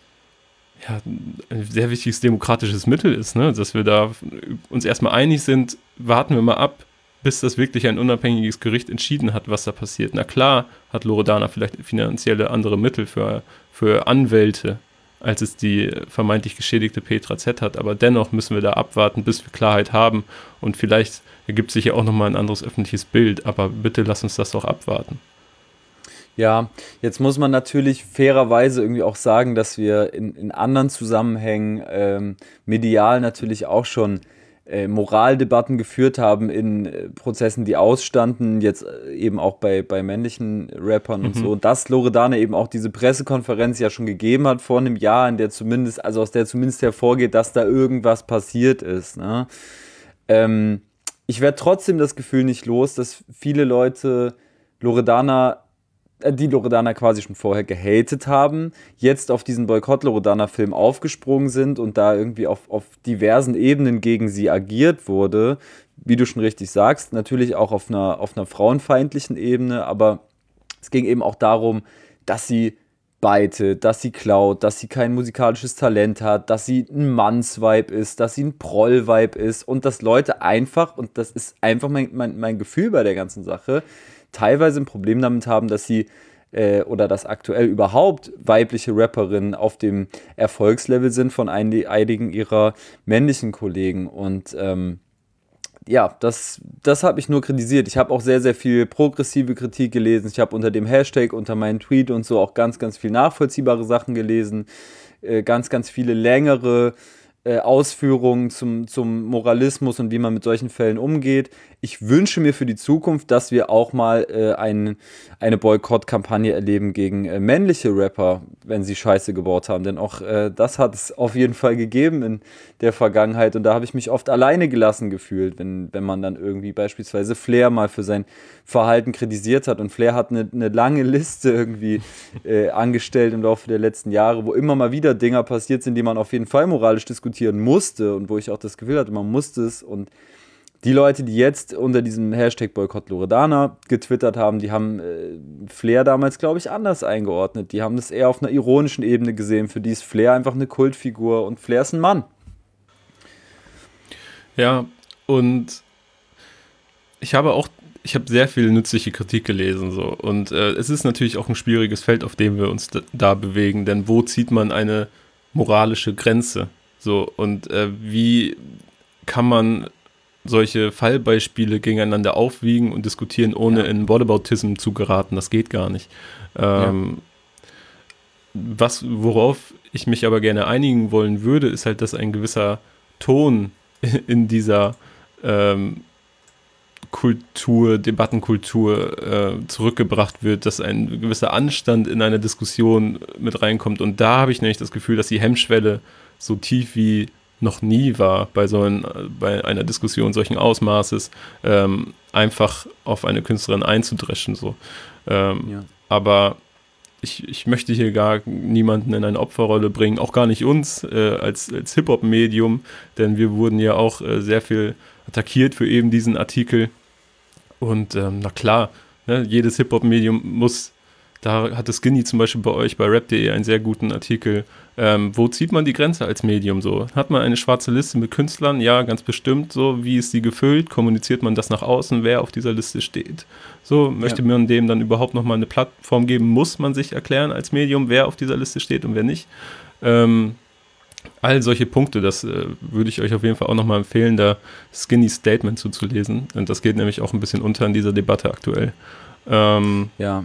ja, ein sehr wichtiges demokratisches Mittel ist, ne? Dass wir da uns erstmal einig sind, warten wir mal ab, bis das wirklich ein unabhängiges Gericht entschieden hat, was da passiert. Na klar hat Loredana vielleicht finanzielle andere Mittel für, für Anwälte, als es die vermeintlich geschädigte Petra Z hat. Aber dennoch müssen wir da abwarten, bis wir Klarheit haben. Und vielleicht ergibt sich ja auch nochmal ein anderes öffentliches Bild. Aber bitte lass uns das doch abwarten. Ja, jetzt muss man natürlich fairerweise irgendwie auch sagen, dass wir in, in anderen Zusammenhängen ähm, medial natürlich auch schon äh, Moraldebatten geführt haben in äh, Prozessen, die ausstanden, jetzt äh, eben auch bei, bei männlichen Rappern und so. Mhm. Und dass Loredana eben auch diese Pressekonferenz ja schon gegeben hat vor einem Jahr, in der zumindest, also aus der zumindest hervorgeht, dass da irgendwas passiert ist. Ne? Ähm, Ich werde trotzdem das Gefühl nicht los, dass viele Leute Loredana äh, die Loredana quasi schon vorher gehatet haben, jetzt auf diesen Boykott-Loredana-Film aufgesprungen sind und da irgendwie auf, auf diversen Ebenen gegen sie agiert wurde, wie du schon richtig sagst, natürlich auch auf einer, auf einer frauenfeindlichen Ebene, aber es ging eben auch darum, dass sie beitet, dass sie klaut, dass sie kein musikalisches Talent hat, dass sie ein Mannsvibe ist, dass sie ein Proll-Vibe ist und dass Leute einfach, und das ist einfach mein, mein, mein Gefühl bei der ganzen Sache, teilweise ein Problem damit haben, dass sie äh, oder dass aktuell überhaupt weibliche Rapperinnen auf dem Erfolgslevel sind von einigen ihrer männlichen Kollegen. Und ähm, ja, das, das habe ich nur kritisiert. Ich habe auch sehr, sehr viel progressive Kritik gelesen. Ich habe unter dem Hashtag, unter meinem Tweet und so auch ganz, ganz viel nachvollziehbare Sachen gelesen. Äh, ganz, ganz viele längere äh, Ausführungen zum, zum Moralismus und wie man mit solchen Fällen umgeht. Ich wünsche mir für die Zukunft, dass wir auch mal äh, ein, eine Boykott-Kampagne erleben gegen äh, männliche Rapper, wenn sie Scheiße gebaut haben. Denn auch äh, das hat es auf jeden Fall gegeben in der Vergangenheit. Und da habe ich mich oft alleine gelassen gefühlt, wenn, wenn man dann irgendwie beispielsweise Flair mal für sein Verhalten kritisiert hat. Und Flair hat eine, eine lange Liste irgendwie äh, angestellt im Laufe der letzten Jahre, wo immer mal wieder Dinger passiert sind, die man auf jeden Fall moralisch diskutieren musste und wo ich auch das Gefühl hatte, man musste es. Und die Leute, die jetzt unter diesem Hashtag Boykott Loredana getwittert haben, die haben äh, Flair damals, glaube ich, anders eingeordnet. Die haben das eher auf einer ironischen Ebene gesehen. Für die ist Flair einfach eine Kultfigur und Flair ist ein Mann. Ja, und ich habe auch, ich habe sehr viel nützliche Kritik gelesen, so. Und äh, es ist natürlich auch ein schwieriges Feld, auf dem wir uns da, da bewegen, denn wo zieht man eine moralische Grenze? So, und äh, wie kann man solche Fallbeispiele gegeneinander aufwiegen und diskutieren, ohne Ja. in Whataboutism zu geraten? Das geht gar nicht. Ähm, was, worauf ich mich aber gerne einigen wollen würde, ist halt, dass ein gewisser Ton in dieser ähm, Kultur, Debattenkultur äh, zurückgebracht wird, dass ein gewisser Anstand in eine Diskussion mit reinkommt. Und da habe ich nämlich das Gefühl, dass die Hemmschwelle so tief wie noch nie war bei so ein, bei einer Diskussion solchen Ausmaßes, ähm, einfach auf eine Künstlerin einzudreschen. So. Ähm, Ja. Aber ich, ich möchte hier gar niemanden in eine Opferrolle bringen, auch gar nicht uns äh, als, als Hip-Hop-Medium, denn wir wurden ja auch äh, sehr viel attackiert für eben diesen Artikel. Und ähm, na klar, ne, jedes Hip-Hop-Medium muss, da hatte Skinny zum Beispiel bei euch bei rap punkt de einen sehr guten Artikel. Ähm, wo zieht man die Grenze als Medium so? Hat man eine schwarze Liste mit Künstlern? Ja, ganz bestimmt. So, wie ist die gefüllt? Kommuniziert man das nach außen, wer auf dieser Liste steht? So, möchte Ja. man dem dann überhaupt nochmal eine Plattform geben? Muss man sich erklären als Medium, wer auf dieser Liste steht und wer nicht? Ähm, all solche Punkte, das äh, würde ich euch auf jeden Fall auch nochmal empfehlen, da Skinny Statement zuzulesen. Und das geht nämlich auch ein bisschen unter in dieser Debatte aktuell. Ähm, Ja.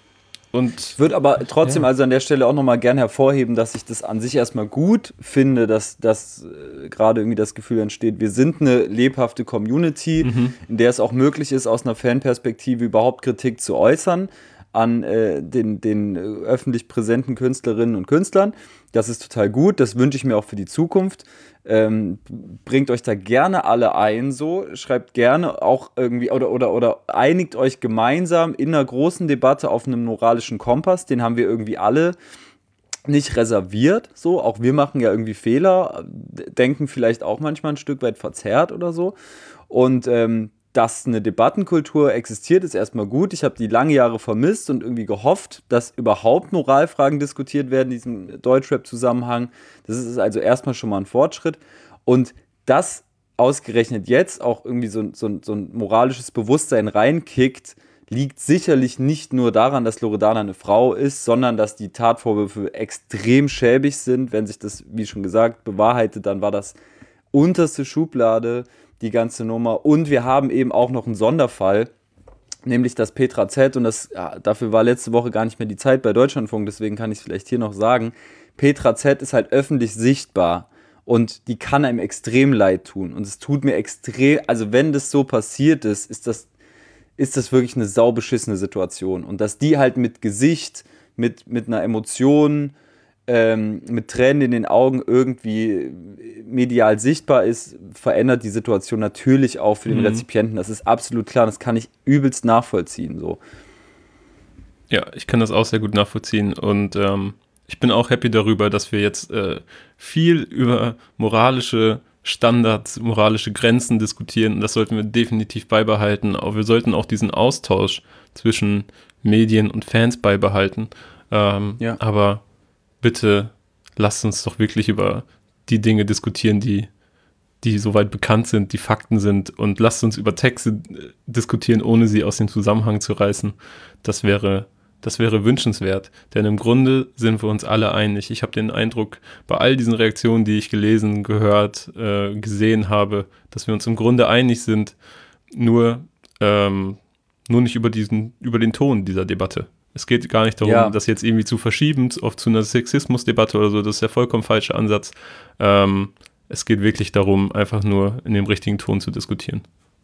und Ich würde aber trotzdem Ja. also an der Stelle auch nochmal gern hervorheben, dass ich das an sich erstmal gut finde, dass, dass äh, gerade irgendwie das Gefühl entsteht, wir sind eine lebhafte Community, Mhm. in der es auch möglich ist, aus einer Fanperspektive überhaupt Kritik zu äußern an äh, den, den äh, öffentlich präsenten Künstlerinnen und Künstlern. Das ist total gut, das wünsche ich mir auch für die Zukunft. Ähm, bringt euch da gerne alle ein, so, schreibt gerne auch irgendwie oder, oder, oder einigt euch gemeinsam in einer großen Debatte auf einem moralischen Kompass, den haben wir irgendwie alle nicht reserviert, so, auch wir machen ja irgendwie Fehler, denken vielleicht auch manchmal ein Stück weit verzerrt oder so und ähm, dass eine Debattenkultur existiert, ist erstmal gut. Ich habe die lange Jahre vermisst und irgendwie gehofft, dass überhaupt Moralfragen diskutiert werden in diesem Deutschrap-Zusammenhang. Das ist also erstmal schon mal ein Fortschritt. Und dass ausgerechnet jetzt auch irgendwie so, so, so ein moralisches Bewusstsein reinkickt, liegt sicherlich nicht nur daran, dass Loredana eine Frau ist, sondern dass die Tatvorwürfe extrem schäbig sind. Wenn sich das, wie schon gesagt, bewahrheitet, dann war das unterste Schublade, die ganze Nummer. Und wir haben eben auch noch einen Sonderfall, nämlich dass Petra Z, und das, ja, dafür war letzte Woche gar nicht mehr die Zeit bei Deutschlandfunk, deswegen kann ich es vielleicht hier noch sagen, Petra Z ist halt öffentlich sichtbar und die kann einem extrem leid tun und es tut mir extrem, also wenn das so passiert ist, ist das, ist das wirklich eine saubeschissene Situation und dass die halt mit Gesicht, mit, mit einer Emotion, ähm, mit Tränen in den Augen irgendwie medial sichtbar ist, verändert die Situation natürlich auch für den mhm. Rezipienten. Das ist absolut klar, das kann ich übelst nachvollziehen. So. Ja, ich kann das auch sehr gut nachvollziehen und ähm, ich bin auch happy darüber, dass wir jetzt äh, viel über moralische Standards, moralische Grenzen diskutieren und das sollten wir definitiv beibehalten. Aber wir sollten auch diesen Austausch zwischen Medien und Fans beibehalten. Ähm, ja. Aber bitte lasst uns doch wirklich über die Dinge diskutieren, die, die soweit bekannt sind, die Fakten sind und lasst uns über Texte diskutieren, ohne sie aus dem Zusammenhang zu reißen. Das wäre, das wäre wünschenswert, denn im Grunde sind wir uns alle einig. Ich habe den Eindruck, bei all diesen Reaktionen, die ich gelesen, gehört, äh, gesehen habe, dass wir uns im Grunde einig sind, nur, ähm, nur nicht über diesen, über den Ton dieser Debatte. Es geht gar nicht darum, ja. das jetzt irgendwie zu verschieben, oft zu einer Sexismusdebatte oder so, das ist der vollkommen falsche Ansatz. Ähm, es geht wirklich darum, einfach nur in dem richtigen Ton zu diskutieren.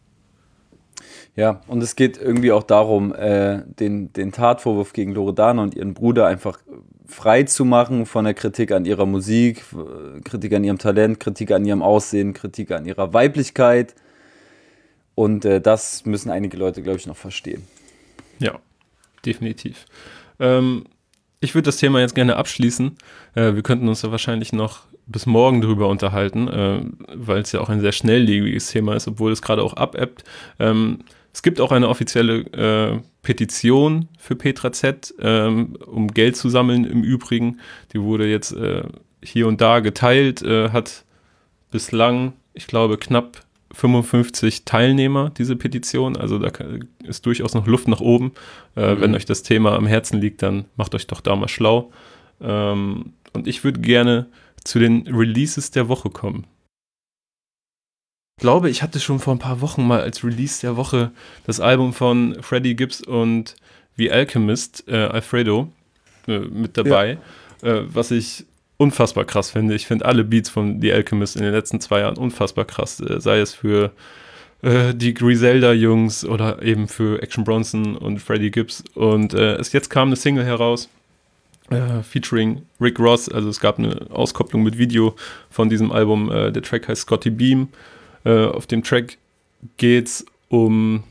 Ja, und es geht irgendwie auch darum, äh, den, den Tatvorwurf gegen Loredana und ihren Bruder einfach frei zu machen von der Kritik an ihrer Musik, Kritik an ihrem Talent, Kritik an ihrem Aussehen, Kritik an ihrer Weiblichkeit. Und äh, das müssen einige Leute, glaube ich, noch verstehen. Ja. Definitiv. Ähm, ich würde das Thema jetzt gerne abschließen. Äh, wir könnten uns da wahrscheinlich noch bis morgen drüber unterhalten, äh, weil es ja auch ein sehr schnelllebiges Thema ist, obwohl es gerade auch abebbt. Ähm, es gibt auch eine offizielle äh, Petition für Petra Z, ähm, um Geld zu sammeln im Übrigen. Die wurde jetzt äh, hier und da geteilt, äh, hat bislang, ich glaube, knapp fünfundfünfzig Teilnehmer, diese Petition, also da ist durchaus noch Luft nach oben. Äh, mhm. Wenn euch das Thema am Herzen liegt, dann macht euch doch da mal schlau. Ähm, und ich würde gerne zu den Releases der Woche kommen. Ich glaube, ich hatte schon vor ein paar Wochen mal als Release der Woche das Album von Freddie Gibbs und The Alchemist, äh, Alfredo, äh, mit dabei, ja. äh, was ich unfassbar krass finde. Ich finde alle Beats von The Alchemist in den letzten zwei Jahren unfassbar krass. Äh, sei es für äh, die Griselda-Jungs oder eben für Action Bronson und Freddie Gibbs. Und äh, es jetzt kam eine Single heraus, äh, featuring Rick Ross. Also es gab eine Auskopplung mit Video von diesem Album. Äh, der Track heißt Scotty Beam. Äh, auf dem Track geht's um,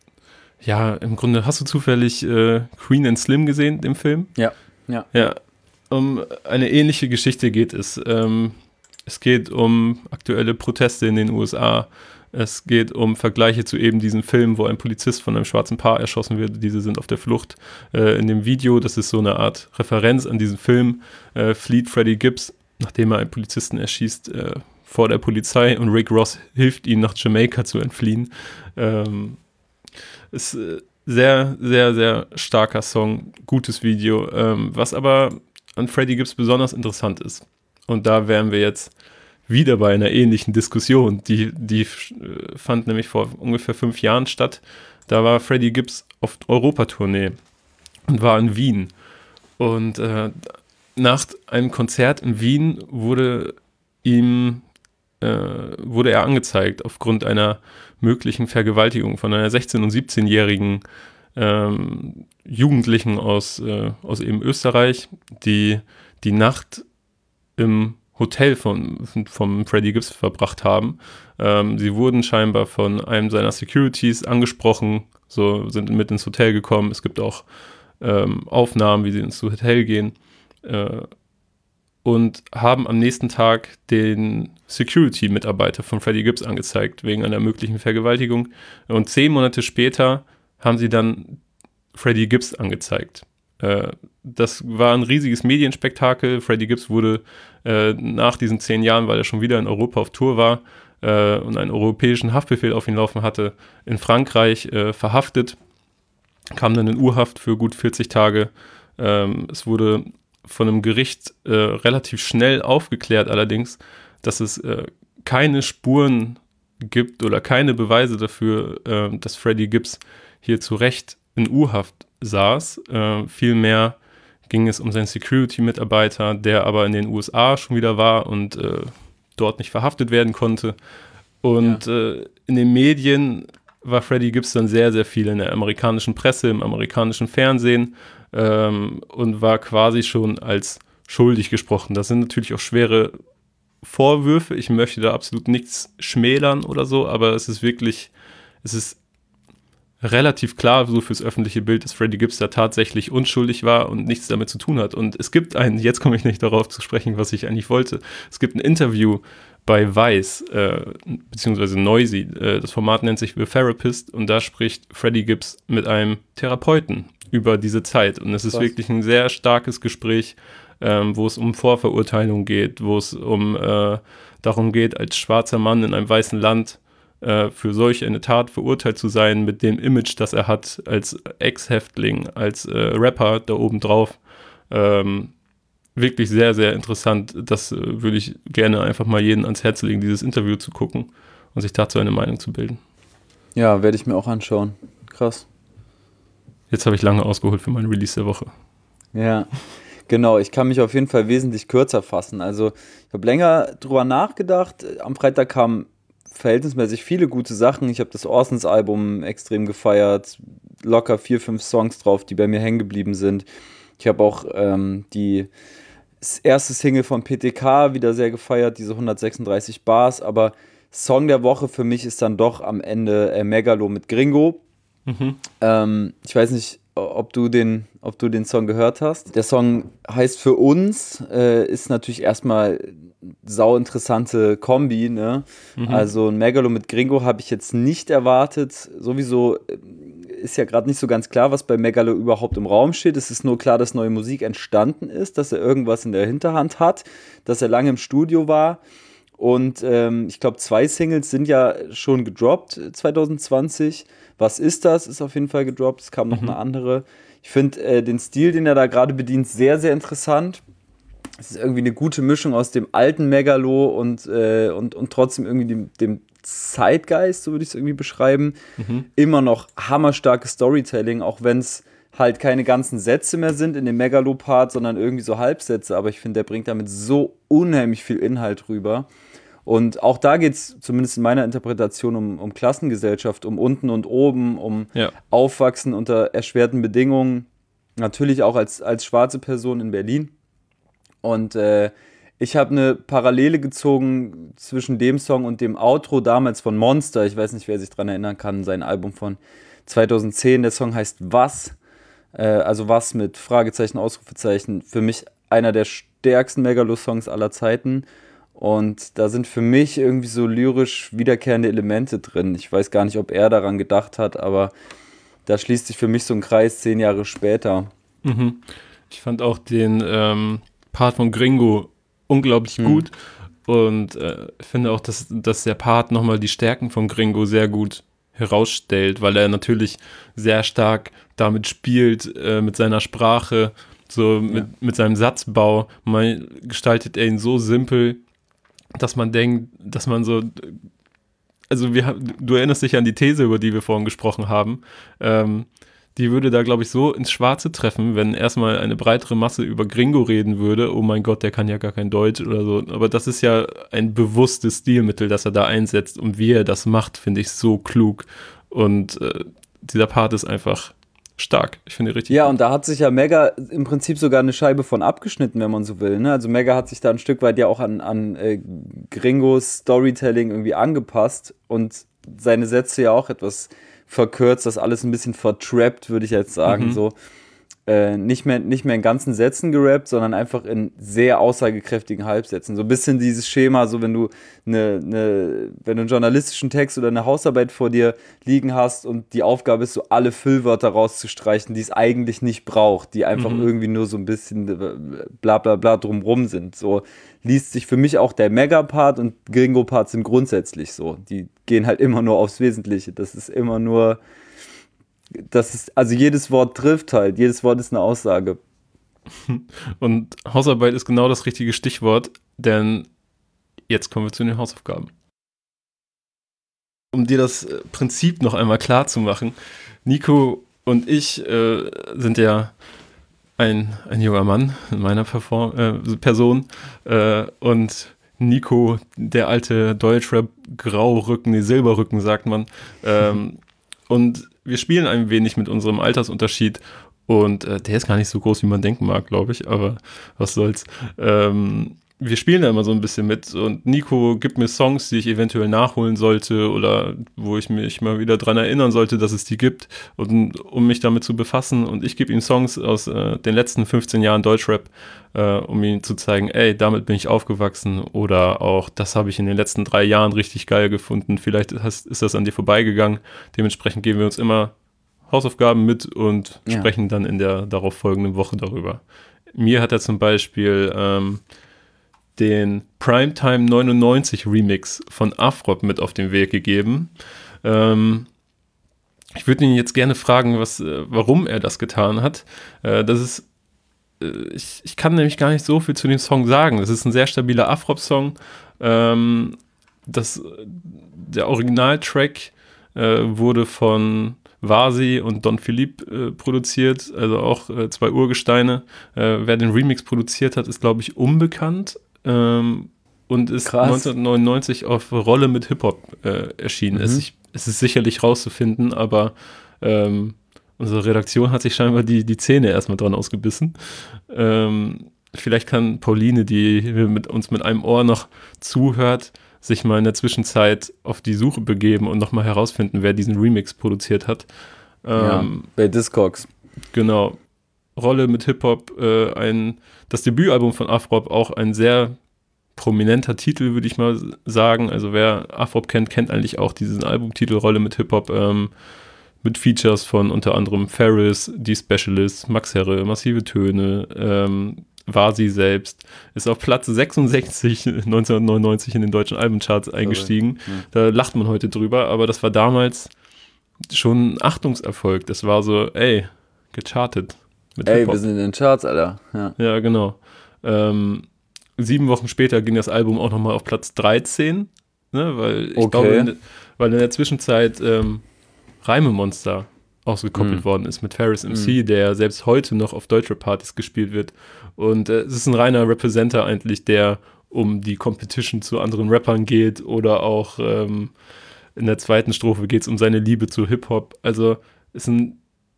ja, im Grunde, hast du zufällig äh, Queen and Slim gesehen, den Film? Ja, ja. Ja. Um eine ähnliche Geschichte geht es. Ähm, es geht um aktuelle Proteste in den U S A. Es geht um Vergleiche zu eben diesem Film, wo ein Polizist von einem schwarzen Paar erschossen wird. Diese sind auf der Flucht. Äh, in dem Video, das ist so eine Art Referenz an diesen Film, äh, flieht Freddie Gibbs, nachdem er einen Polizisten erschießt, äh, vor der Polizei und Rick Ross hilft ihm, nach Jamaika zu entfliehen. Ähm, ist äh, sehr, sehr, sehr starker Song, gutes Video, ähm, was aber an Freddie Gibbs besonders interessant ist. Und da wären wir jetzt wieder bei einer ähnlichen Diskussion. Die, die äh, fand nämlich vor ungefähr fünf Jahren statt. Da war Freddie Gibbs auf Europatournee und war in Wien. Und äh, nach einem Konzert in Wien wurde ihm äh, wurde er angezeigt aufgrund einer möglichen Vergewaltigung von einer sechzehn- und siebzehnjährigen Ähm, Jugendlichen aus, äh, aus eben Österreich, die die Nacht im Hotel von, vom Freddie Gibbs verbracht haben. Ähm, sie wurden scheinbar von einem seiner Securities angesprochen, so sind mit ins Hotel gekommen. Es gibt auch ähm, Aufnahmen, wie sie ins Hotel gehen äh, und haben am nächsten Tag den Security-Mitarbeiter von Freddie Gibbs angezeigt, wegen einer möglichen Vergewaltigung. Und zehn Monate später haben sie dann Freddie Gibbs angezeigt. Äh, das war ein riesiges Medienspektakel. Freddie Gibbs wurde äh, nach diesen zehn Jahren, weil er schon wieder in Europa auf Tour war äh, und einen europäischen Haftbefehl auf ihn laufen hatte, in Frankreich äh, verhaftet, kam dann in Urhaft für gut vierzig Tage. Ähm, es wurde von einem Gericht äh, relativ schnell aufgeklärt allerdings, dass es äh, keine Spuren gibt oder keine Beweise dafür, äh, dass Freddie Gibbs hier zu Recht in U-Haft saß. Äh, vielmehr ging es um seinen Security-Mitarbeiter, der aber in den U S A schon wieder war und äh, dort nicht verhaftet werden konnte. Und ja. äh, in den Medien war Freddie Gibbs dann sehr, sehr viel in der amerikanischen Presse, im amerikanischen Fernsehen ähm, und war quasi schon als schuldig gesprochen. Das sind natürlich auch schwere Vorwürfe. Ich möchte da absolut nichts schmälern oder so, aber es ist wirklich, es ist relativ klar so fürs öffentliche Bild, dass Freddie Gibbs da tatsächlich unschuldig war und nichts damit zu tun hat. Und es gibt ein, jetzt komme ich nicht darauf zu sprechen, was ich eigentlich wollte, es gibt ein Interview bei Vice, äh, beziehungsweise Noisy, äh, das Format nennt sich The Therapist und da spricht Freddie Gibbs mit einem Therapeuten über diese Zeit und es ist was? wirklich ein sehr starkes Gespräch, ähm, wo es um Vorverurteilung geht, wo es um äh, darum geht, als schwarzer Mann in einem weißen Land äh, für solch eine Tat verurteilt zu sein mit dem Image, das er hat als Ex-Häftling, als äh, Rapper da oben drauf. Ähm, wirklich sehr, sehr interessant. Das äh, würde ich gerne einfach mal jedem ans Herz legen, dieses Interview zu gucken und sich dazu eine Meinung zu bilden. Ja, werde ich mir auch anschauen. Krass. Jetzt habe ich lange ausgeholt für meinen Release der Woche. Ja, genau. Ich kann mich auf jeden Fall wesentlich kürzer fassen. Also ich habe länger drüber nachgedacht. Am Freitag kamen verhältnismäßig viele gute Sachen. Ich habe das Orsons-Album extrem gefeiert. Locker vier, fünf Songs drauf, die bei mir hängen geblieben sind. Ich habe auch ähm, die das erste Single von P T K wieder sehr gefeiert, diese hundertsechsunddreißig Bars, aber Song der Woche für mich ist dann doch am Ende äh, Megalo mit Gringo. Mhm. Ähm, ich weiß nicht, ob du, den, ob du den Song gehört hast. Der Song heißt Für uns, äh, ist natürlich erstmal sau interessante Kombi, ne? Mhm. Also ein Megalo mit Gringo habe ich jetzt nicht erwartet. Sowieso ist ja gerade nicht so ganz klar, was bei Megalo überhaupt im Raum steht. Es ist nur klar, dass neue Musik entstanden ist, dass er irgendwas in der Hinterhand hat, dass er lange im Studio war. Und ähm, ich glaube, zwei Singles sind ja schon gedroppt zwanzig zwanzig. Was ist das? Ist auf jeden Fall gedroppt. Es kam noch mhm. eine andere. Ich finde äh, den Stil, den er da gerade bedient, sehr, sehr interessant. Es ist irgendwie eine gute Mischung aus dem alten Megalo und, äh, und, und trotzdem irgendwie dem, dem Zeitgeist, so würde ich es irgendwie beschreiben. Mhm. Immer noch hammerstarkes Storytelling, auch wenn es halt keine ganzen Sätze mehr sind in dem Megalo-Part, sondern irgendwie so Halbsätze. Aber ich finde, der bringt damit so unheimlich viel Inhalt rüber. Und auch da geht es, zumindest in meiner Interpretation, um, um Klassengesellschaft, um unten und oben, um ja. Aufwachsen unter erschwerten Bedingungen. Natürlich auch als, als schwarze Person in Berlin. Und äh, ich habe eine Parallele gezogen zwischen dem Song und dem Outro damals von Monster. Ich weiß nicht, wer sich daran erinnern kann, sein Album von zweitausendzehn. Der Song heißt Was? Äh, also Was mit Fragezeichen, Ausrufezeichen. Für mich einer der stärksten Megalo-Songs aller Zeiten. Und da sind für mich irgendwie so lyrisch wiederkehrende Elemente drin. Ich weiß gar nicht, ob er daran gedacht hat, aber da schließt sich für mich so ein Kreis zehn Jahre später. Mhm. Ich fand auch den ähm, Part von Gringo unglaublich mhm. gut und äh, finde auch, dass, dass der Part nochmal die Stärken von Gringo sehr gut herausstellt, weil er natürlich sehr stark damit spielt, äh, mit seiner Sprache, so mit, ja. mit seinem Satzbau. Man gestaltet er ihn so simpel, dass man denkt, dass man so, also wir, du erinnerst dich an die These, über die wir vorhin gesprochen haben, ähm, die würde da, glaube ich, so ins Schwarze treffen, wenn erstmal eine breitere Masse über Gringo reden würde, oh mein Gott, der kann ja gar kein Deutsch oder so, aber das ist ja ein bewusstes Stilmittel, das er da einsetzt und wie er das macht, finde ich so klug und äh, dieser Part ist einfach stark. Ich finde richtig Ja, gut. und da hat sich ja Mega im Prinzip sogar eine Scheibe von abgeschnitten, wenn man so will. Ne? Also Mega hat sich da ein Stück weit ja auch an, an äh, Gringos Storytelling irgendwie angepasst und seine Sätze ja auch etwas verkürzt, das alles ein bisschen vertrappt, würde ich jetzt sagen. Mhm. So äh, nicht mehr, nicht mehr in ganzen Sätzen gerappt, sondern einfach in sehr aussagekräftigen Halbsätzen. So ein bisschen dieses Schema, so wenn du eine, eine, wenn du einen journalistischen Text oder eine Hausarbeit vor dir liegen hast und die Aufgabe ist, so alle Füllwörter rauszustreichen, die es eigentlich nicht braucht, die einfach mhm. irgendwie nur so ein bisschen bla bla bla drumrum sind. So liest sich für mich auch der Mega-Part und Gringo-Part sind grundsätzlich so. Die gehen halt immer nur aufs Wesentliche. Das ist immer nur Das ist, also jedes Wort trifft halt, jedes Wort ist eine Aussage. Und Hausarbeit ist genau das richtige Stichwort, denn jetzt kommen wir zu den Hausaufgaben. um dir das äh, Prinzip noch einmal klar zu machen, Nico und ich äh, sind ja ein, ein junger Mann in meiner Perform äh, Person äh, und Nico, der alte Deutschrap-Graurücken, nee, Silberrücken sagt man. Ähm, und wir spielen ein wenig mit unserem Altersunterschied und äh, der ist gar nicht so groß, wie man denken mag, glaube ich, aber was soll's. Ähm, wir spielen da immer so ein bisschen mit und Nico gibt mir Songs, die ich eventuell nachholen sollte oder wo ich mich mal wieder dran erinnern sollte, dass es die gibt, und, um mich damit zu befassen, und ich gebe ihm Songs aus äh, den letzten fünfzehn Jahren Deutschrap, äh, um ihm zu zeigen, ey, damit bin ich aufgewachsen, oder auch, das habe ich in den letzten drei Jahren richtig geil gefunden, vielleicht ist, ist das an dir vorbeigegangen. Dementsprechend geben wir uns immer Hausaufgaben mit und Ja. sprechen dann in der darauf folgenden Woche darüber. Mir hat er zum Beispiel ähm, den Primetime neunundneunzig Remix von Afrop mit auf den Weg gegeben. Ähm, ich würde ihn jetzt gerne fragen, was, äh, warum er das getan hat. Äh, das ist, äh, ich, ich kann nämlich gar nicht so viel zu dem Song sagen. Das ist ein sehr stabiler Afrop-Song. Ähm, das, der Originaltrack äh, wurde von Vasi und Don Philippe äh, produziert, also auch äh, zwei Urgesteine. Äh, wer den Remix produziert hat, ist, glaube ich, unbekannt. Ähm, und ist Krass. neunzehnhundertneunundneunzig auf Rolle mit Hip-Hop äh, erschienen. Mhm. Es, ich, es ist sicherlich rauszufinden, aber ähm, unsere Redaktion hat sich scheinbar die, die Zähne erstmal dran ausgebissen. Ähm, vielleicht kann Pauline, die mit uns mit einem Ohr noch zuhört, sich mal in der Zwischenzeit auf die Suche begeben und nochmal herausfinden, wer diesen Remix produziert hat. Ja, Ähm, bei Discogs. Genau. Rolle mit Hip-Hop, äh, ein, das Debütalbum von Afrop, auch ein sehr prominenter Titel, würde ich mal sagen. Also wer Afrop kennt, kennt eigentlich auch diesen Albumtitel Rolle mit Hip-Hop, ähm, mit Features von unter anderem Ferris, Die Specialist, Max Herre, Massive Töne, ähm, Vasi selbst, ist auf Platz sechsundsechzig neunzehnhundertneunundneunzig in den deutschen Albencharts eingestiegen. Ja. Da lacht man heute drüber, aber das war damals schon ein Achtungserfolg. Das war so, ey, gechartet. Mit Ey, Hip-Hop. wir sind in den Charts, Alter. Ja. Ja, genau. Ähm, sieben Wochen später ging das Album auch nochmal auf Platz dreizehn, ne, weil ich Okay. glaube, in, weil in der Zwischenzeit ähm, Reimemonster ausgekoppelt Mhm. worden ist mit Ferris M C, der selbst heute noch auf Deutschrap-Partys gespielt wird. Und äh, es ist ein reiner Representer eigentlich, der um die Competition zu anderen Rappern geht, oder auch ähm, in der zweiten Strophe geht es um seine Liebe zu Hip-Hop. Also ist ein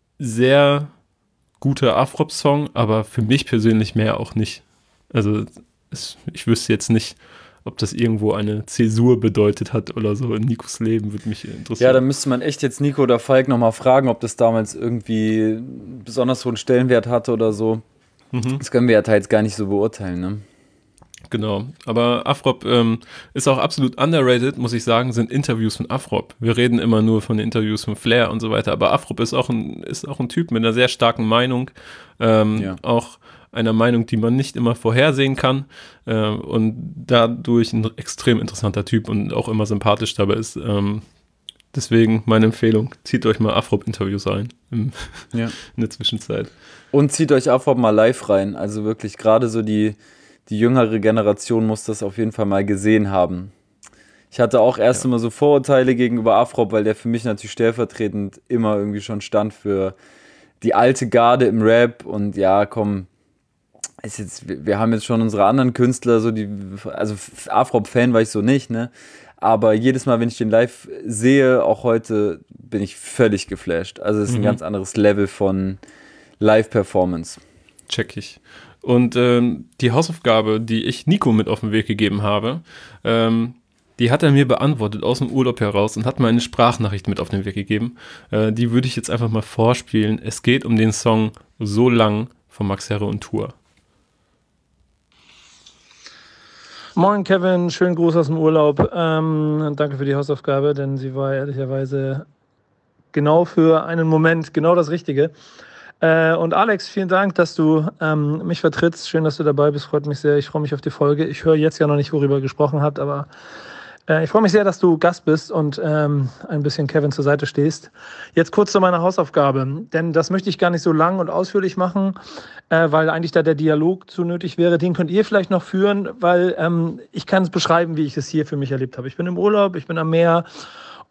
sehr guter Afrop-Song, aber für mich persönlich mehr auch nicht. Also es, ich wüsste jetzt nicht, ob das irgendwo eine Zäsur bedeutet hat oder so in Nikos Leben, würde mich interessieren. Ja, da müsste man echt jetzt Nico oder Falk nochmal fragen, ob das damals irgendwie besonders hohen Stellenwert hatte oder so. Mhm. Das können wir ja teils gar nicht so beurteilen, ne? Genau, aber Afrop ähm, ist auch absolut underrated, muss ich sagen, sind Interviews von Afrop. Wir reden immer nur von den Interviews von Flair und so weiter, aber Afrop ist auch ein, ist auch ein Typ mit einer sehr starken Meinung, ähm, Ja. auch einer Meinung, die man nicht immer vorhersehen kann, äh, und dadurch ein extrem interessanter Typ und auch immer sympathisch dabei ist. Ähm, deswegen meine Empfehlung, zieht euch mal Afrop-Interviews ein im, Ja. in der Zwischenzeit. Und zieht euch Afrop mal live rein. Also wirklich, gerade so die, die jüngere Generation muss das auf jeden Fall mal gesehen haben. Ich hatte auch erst Ja. immer so Vorurteile gegenüber Afrop, weil der für mich natürlich stellvertretend immer irgendwie schon stand für die alte Garde im Rap. Und ja, komm, ist jetzt, wir wir haben jetzt schon unsere anderen Künstler, so die, also Afrop-Fan war ich so nicht, ne? Aber jedes Mal, wenn ich den live sehe, auch heute, bin ich völlig geflasht. Also es ist ein Mhm. ganz anderes Level von Live-Performance. Check ich. Und ähm, die Hausaufgabe, die ich Nico mit auf den Weg gegeben habe, ähm, die hat er mir beantwortet aus dem Urlaub heraus und hat mir eine Sprachnachricht mit auf den Weg gegeben. Äh, die würde ich jetzt einfach mal vorspielen. Es geht um den Song So lang von Max Herre und Tour. Moin Kevin, schönen Gruß aus dem Urlaub. Ähm, danke für die Hausaufgabe, denn sie war ehrlicherweise genau für einen Moment genau das Richtige. Äh, und Alex, vielen Dank, dass du ähm, mich vertrittst. Schön, dass du dabei bist, freut mich sehr. Ich freue mich auf die Folge. Ich höre jetzt ja noch nicht, worüber ihr gesprochen habt, aber äh, ich freue mich sehr, dass du Gast bist und ähm, ein bisschen Kevin zur Seite stehst. Jetzt kurz zu meiner Hausaufgabe, denn das möchte ich gar nicht so lang und ausführlich machen, äh, weil eigentlich da der Dialog zu nötig wäre. Den könnt ihr vielleicht noch führen, weil ähm, ich kann es beschreiben, wie ich es hier für mich erlebt habe. Ich bin im Urlaub, ich bin am Meer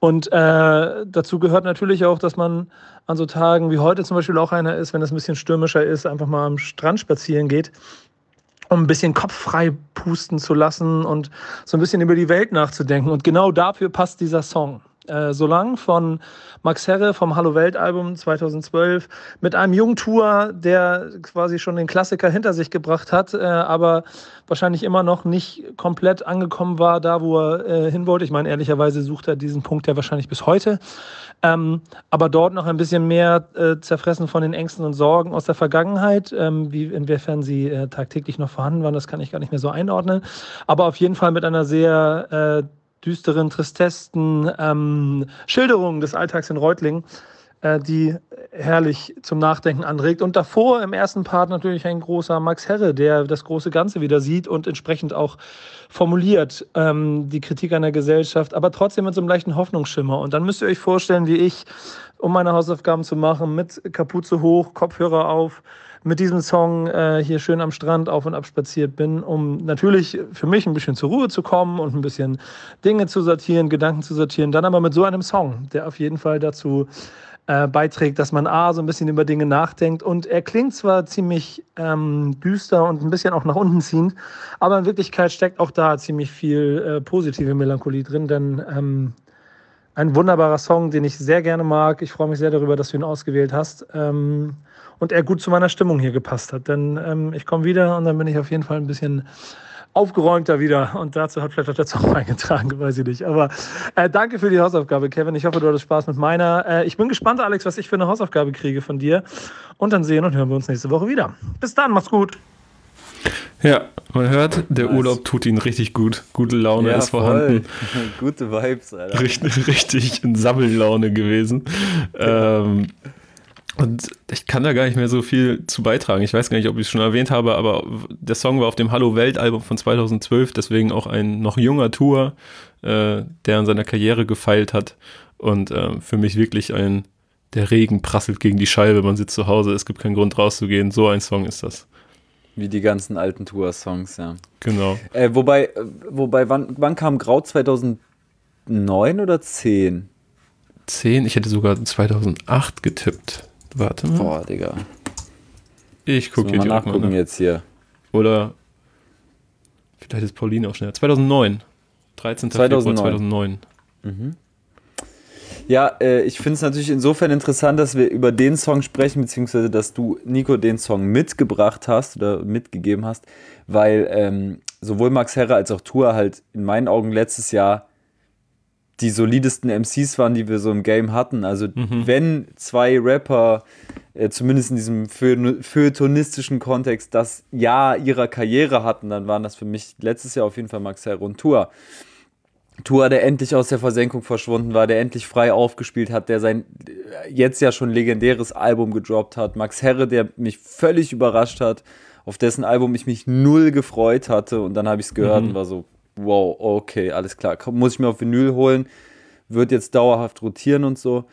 Und äh, dazu gehört natürlich auch, dass man an so Tagen wie heute zum Beispiel auch einer ist, wenn es ein bisschen stürmischer ist, einfach mal am Strand spazieren geht, um ein bisschen Kopf frei pusten zu lassen und so ein bisschen über die Welt nachzudenken. Und genau dafür passt dieser Song. Äh, Solange von Max Herre vom Hallo Welt Album zweitausendzwölf mit einem jungen Tour, der quasi schon den Klassiker hinter sich gebracht hat, äh, aber wahrscheinlich immer noch nicht komplett angekommen war, da wo er äh, hin wollte. Ich meine, ehrlicherweise sucht er diesen Punkt ja wahrscheinlich bis heute. Ähm, aber dort noch ein bisschen mehr äh, zerfressen von den Ängsten und Sorgen aus der Vergangenheit, ähm, wie inwiefern sie äh, tagtäglich noch vorhanden waren, das kann ich gar nicht mehr so einordnen. Aber auf jeden Fall mit einer sehr äh, düsteren, tristesten ähm, Schilderung des Alltags in Reutlingen, äh, die herrlich zum Nachdenken anregt. Und davor im ersten Part natürlich ein großer Max Herre, der das große Ganze wieder sieht und entsprechend auch formuliert, ähm, die Kritik an der Gesellschaft, aber trotzdem mit so einem leichten Hoffnungsschimmer. Und dann müsst ihr euch vorstellen, wie ich, um meine Hausaufgaben zu machen, mit Kapuze hoch, Kopfhörer auf, mit diesem Song äh, hier schön am Strand auf und ab spaziert bin, um natürlich für mich ein bisschen zur Ruhe zu kommen und ein bisschen Dinge zu sortieren, Gedanken zu sortieren. Dann aber mit so einem Song, der auf jeden Fall dazu äh, beiträgt, dass man A, so ein bisschen über Dinge nachdenkt. Und er klingt zwar ziemlich ähm, düster und ein bisschen auch nach unten ziehend, aber in Wirklichkeit steckt auch da ziemlich viel äh, positive Melancholie drin, denn ähm, ein wunderbarer Song, den ich sehr gerne mag. Ich freue mich sehr darüber, dass du ihn ausgewählt hast. Ähm, und er gut zu meiner Stimmung hier gepasst hat. Denn ähm, ich komme wieder und dann bin ich auf jeden Fall ein bisschen aufgeräumter wieder. Und dazu hat vielleicht auch der Song beigetragen, weiß ich nicht. Aber äh, danke für die Hausaufgabe, Kevin. Ich hoffe, du hattest Spaß mit meiner. Äh, ich bin gespannt, Alex, was ich für eine Hausaufgabe kriege von dir. Und dann sehen und hören wir uns nächste Woche wieder. Bis dann, mach's gut. Ja, man hört, der Nice. Urlaub tut ihn richtig gut. Gute Laune Ja, ist vorhanden. voll. Gute Vibes, Alter. Richtig, richtig in Sammellaune gewesen. Ähm, und ich kann da gar nicht mehr so viel zu beitragen. Ich weiß gar nicht, ob ich es schon erwähnt habe, aber der Song war auf dem Hallo Welt Album von zweitausendzwölf, deswegen auch ein noch junger Tour, äh, der an seiner Karriere gefeilt hat. Und äh, für mich wirklich ein, der Regen prasselt gegen die Scheibe, man sitzt zu Hause, es gibt keinen Grund rauszugehen. So ein Song ist das. Wie die ganzen alten Tour-Songs, ja. Genau. Äh, wobei, äh, wobei wann, wann kam Grau? zweitausendneun oder zehn? zehn, ich hätte sogar zweitausendacht getippt. Warte mal. Boah, Digga. Ich gucke hier mal direkt nachgucken mal nach. jetzt hier. Oder vielleicht ist Pauline auch schneller. zweitausendneun. dreizehnter zweitausendneun. Februar zweitausendneun. Mhm. Ja, äh, ich finde es natürlich insofern interessant, dass wir über den Song sprechen, beziehungsweise dass du, Nico, den Song mitgebracht hast oder mitgegeben hast, weil ähm, sowohl Max Herre als auch Tour halt in meinen Augen letztes Jahr die solidesten M Cs waren, die wir so im Game hatten. Also Mhm. wenn zwei Rapper, äh, zumindest in diesem feu- feuilletonistischen Kontext, das Jahr ihrer Karriere hatten, dann waren das für mich letztes Jahr auf jeden Fall Max Herre und Tour. Tour, der endlich aus der Versenkung verschwunden war, der endlich frei aufgespielt hat, der sein äh, jetzt ja schon legendäres Album gedroppt hat. Max Herre, der mich völlig überrascht hat, auf dessen Album ich mich null gefreut hatte. Und dann habe ich es gehört Mhm. und war so, wow, okay, alles klar. Komm, muss ich mir auf Vinyl holen, wird jetzt dauerhaft rotieren und so.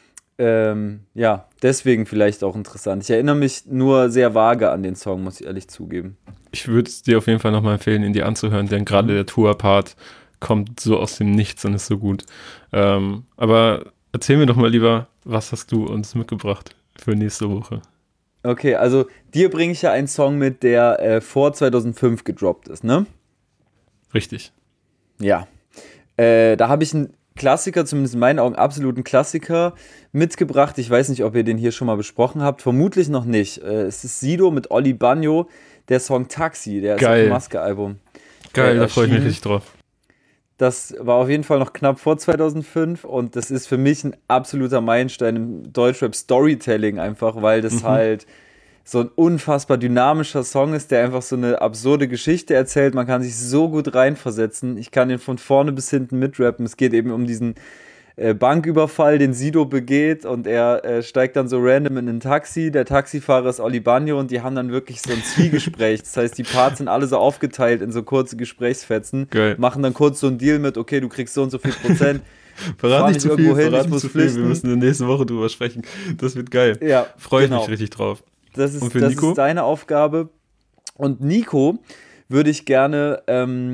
Ähm, ja, deswegen vielleicht auch interessant. Ich erinnere mich nur sehr vage an den Song, muss ich ehrlich zugeben. Ich würde es dir auf jeden Fall nochmal empfehlen, ihn dir anzuhören, denn gerade der Tour-Part kommt so aus dem Nichts und ist so gut. Ähm, aber erzähl mir doch mal lieber, was hast du uns mitgebracht für nächste Woche? Okay, also dir bringe ich ja einen Song mit, der äh, vor zweitausendfünf gedroppt ist, ne? Richtig. Ja. Äh, da habe ich einen Klassiker, zumindest in meinen Augen absoluten Klassiker, mitgebracht. Ich weiß nicht, ob ihr den hier schon mal besprochen habt. Vermutlich noch nicht. Äh, es ist Sido mit Oli Bagno, der Song Taxi, der ist Geil. auf dem Maske-Album. Geil, Äh, da freue ich mich erschienen. richtig drauf. Das war auf jeden Fall noch knapp vor zweitausendfünf und das ist für mich ein absoluter Meilenstein im Deutschrap-Storytelling einfach, weil das Mhm. halt so ein unfassbar dynamischer Song ist, der einfach so eine absurde Geschichte erzählt. Man kann sich so gut reinversetzen. Ich kann den von vorne bis hinten mitrappen. Es geht eben um diesen äh, Banküberfall, den Sido begeht und er äh, steigt dann so random in ein Taxi. Der Taxifahrer ist Oli Bagno und die haben dann wirklich so ein Zwiegespräch. Das heißt, die Parts sind alle so aufgeteilt in so kurze Gesprächsfetzen. Geil. Machen dann kurz so einen Deal mit, okay, du kriegst so und so viel Prozent. Verrat Fahr nicht nicht zu viel, irgendwo hin, verrat ich nicht muss zu viel. Wir flüchten. müssen in der nächsten Woche drüber sprechen. Das wird geil. Ja, Freue ich genau. mich richtig drauf. Das ist, Und für das Nico? ist deine Aufgabe. Und Nico würde ich gerne ähm,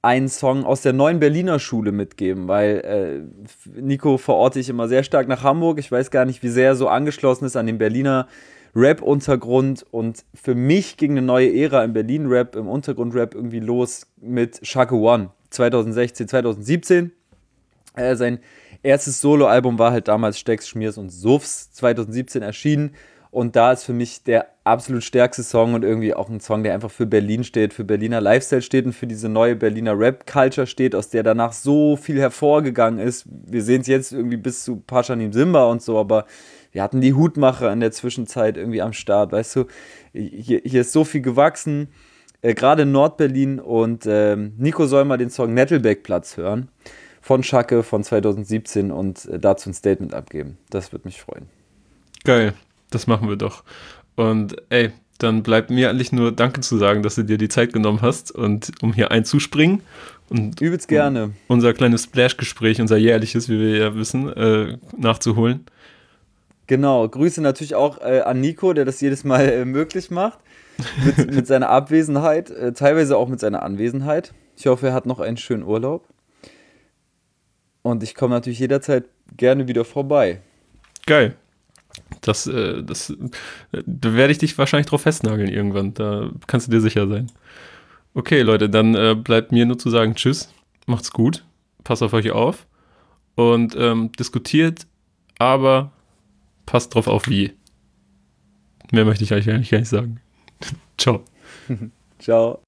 einen Song aus der neuen Berliner Schule mitgeben, weil äh, Nico verorte ich immer sehr stark nach Hamburg. Ich weiß gar nicht, wie sehr er so angeschlossen ist an den Berliner Rap-Untergrund, und für mich ging eine neue Ära im Berlin-Rap, im Untergrund-Rap irgendwie los mit Shaka One zwanzig sechzehn, zwanzig siebzehn. Äh, sein erstes Soloalbum war halt damals Stecks, Schmiers und Suffs, zwanzig siebzehn erschienen, und da ist für mich der absolut stärkste Song und irgendwie auch ein Song, der einfach für Berlin steht, für Berliner Lifestyle steht und für diese neue Berliner Rap-Culture steht, aus der danach so viel hervorgegangen ist. Wir sehen es jetzt irgendwie bis zu Pashanim Simba und so, aber wir hatten die Hutmacher in der Zwischenzeit irgendwie am Start, weißt du, hier, hier ist so viel gewachsen, äh, gerade in Nordberlin, und ähm, Nico soll mal den Song Nettelbeck-Platz hören, von Schacke von zwanzig siebzehn, und äh, dazu ein Statement abgeben. Das würde mich freuen. Geil, das machen wir doch. Und ey, dann bleibt mir eigentlich nur Danke zu sagen, dass du dir die Zeit genommen hast, und um hier einzuspringen. Und übelst gerne. Um unser kleines Splash-Gespräch, unser jährliches, wie wir ja wissen, äh, nachzuholen. Genau, Grüße natürlich auch äh, an Nico, der das jedes Mal äh, möglich macht, mit, mit seiner Abwesenheit, äh, teilweise auch mit seiner Anwesenheit. Ich hoffe, er hat noch einen schönen Urlaub. Und ich komme natürlich jederzeit gerne wieder vorbei. Geil. Das, äh, das, äh, da werde ich dich wahrscheinlich drauf festnageln irgendwann, da kannst du dir sicher sein. Okay, Leute, dann äh, bleibt mir nur zu sagen, tschüss, macht's gut, passt auf euch auf und ähm, diskutiert, aber passt drauf auf wie. Mehr möchte ich eigentlich gar nicht sagen. Ciao. Ciao.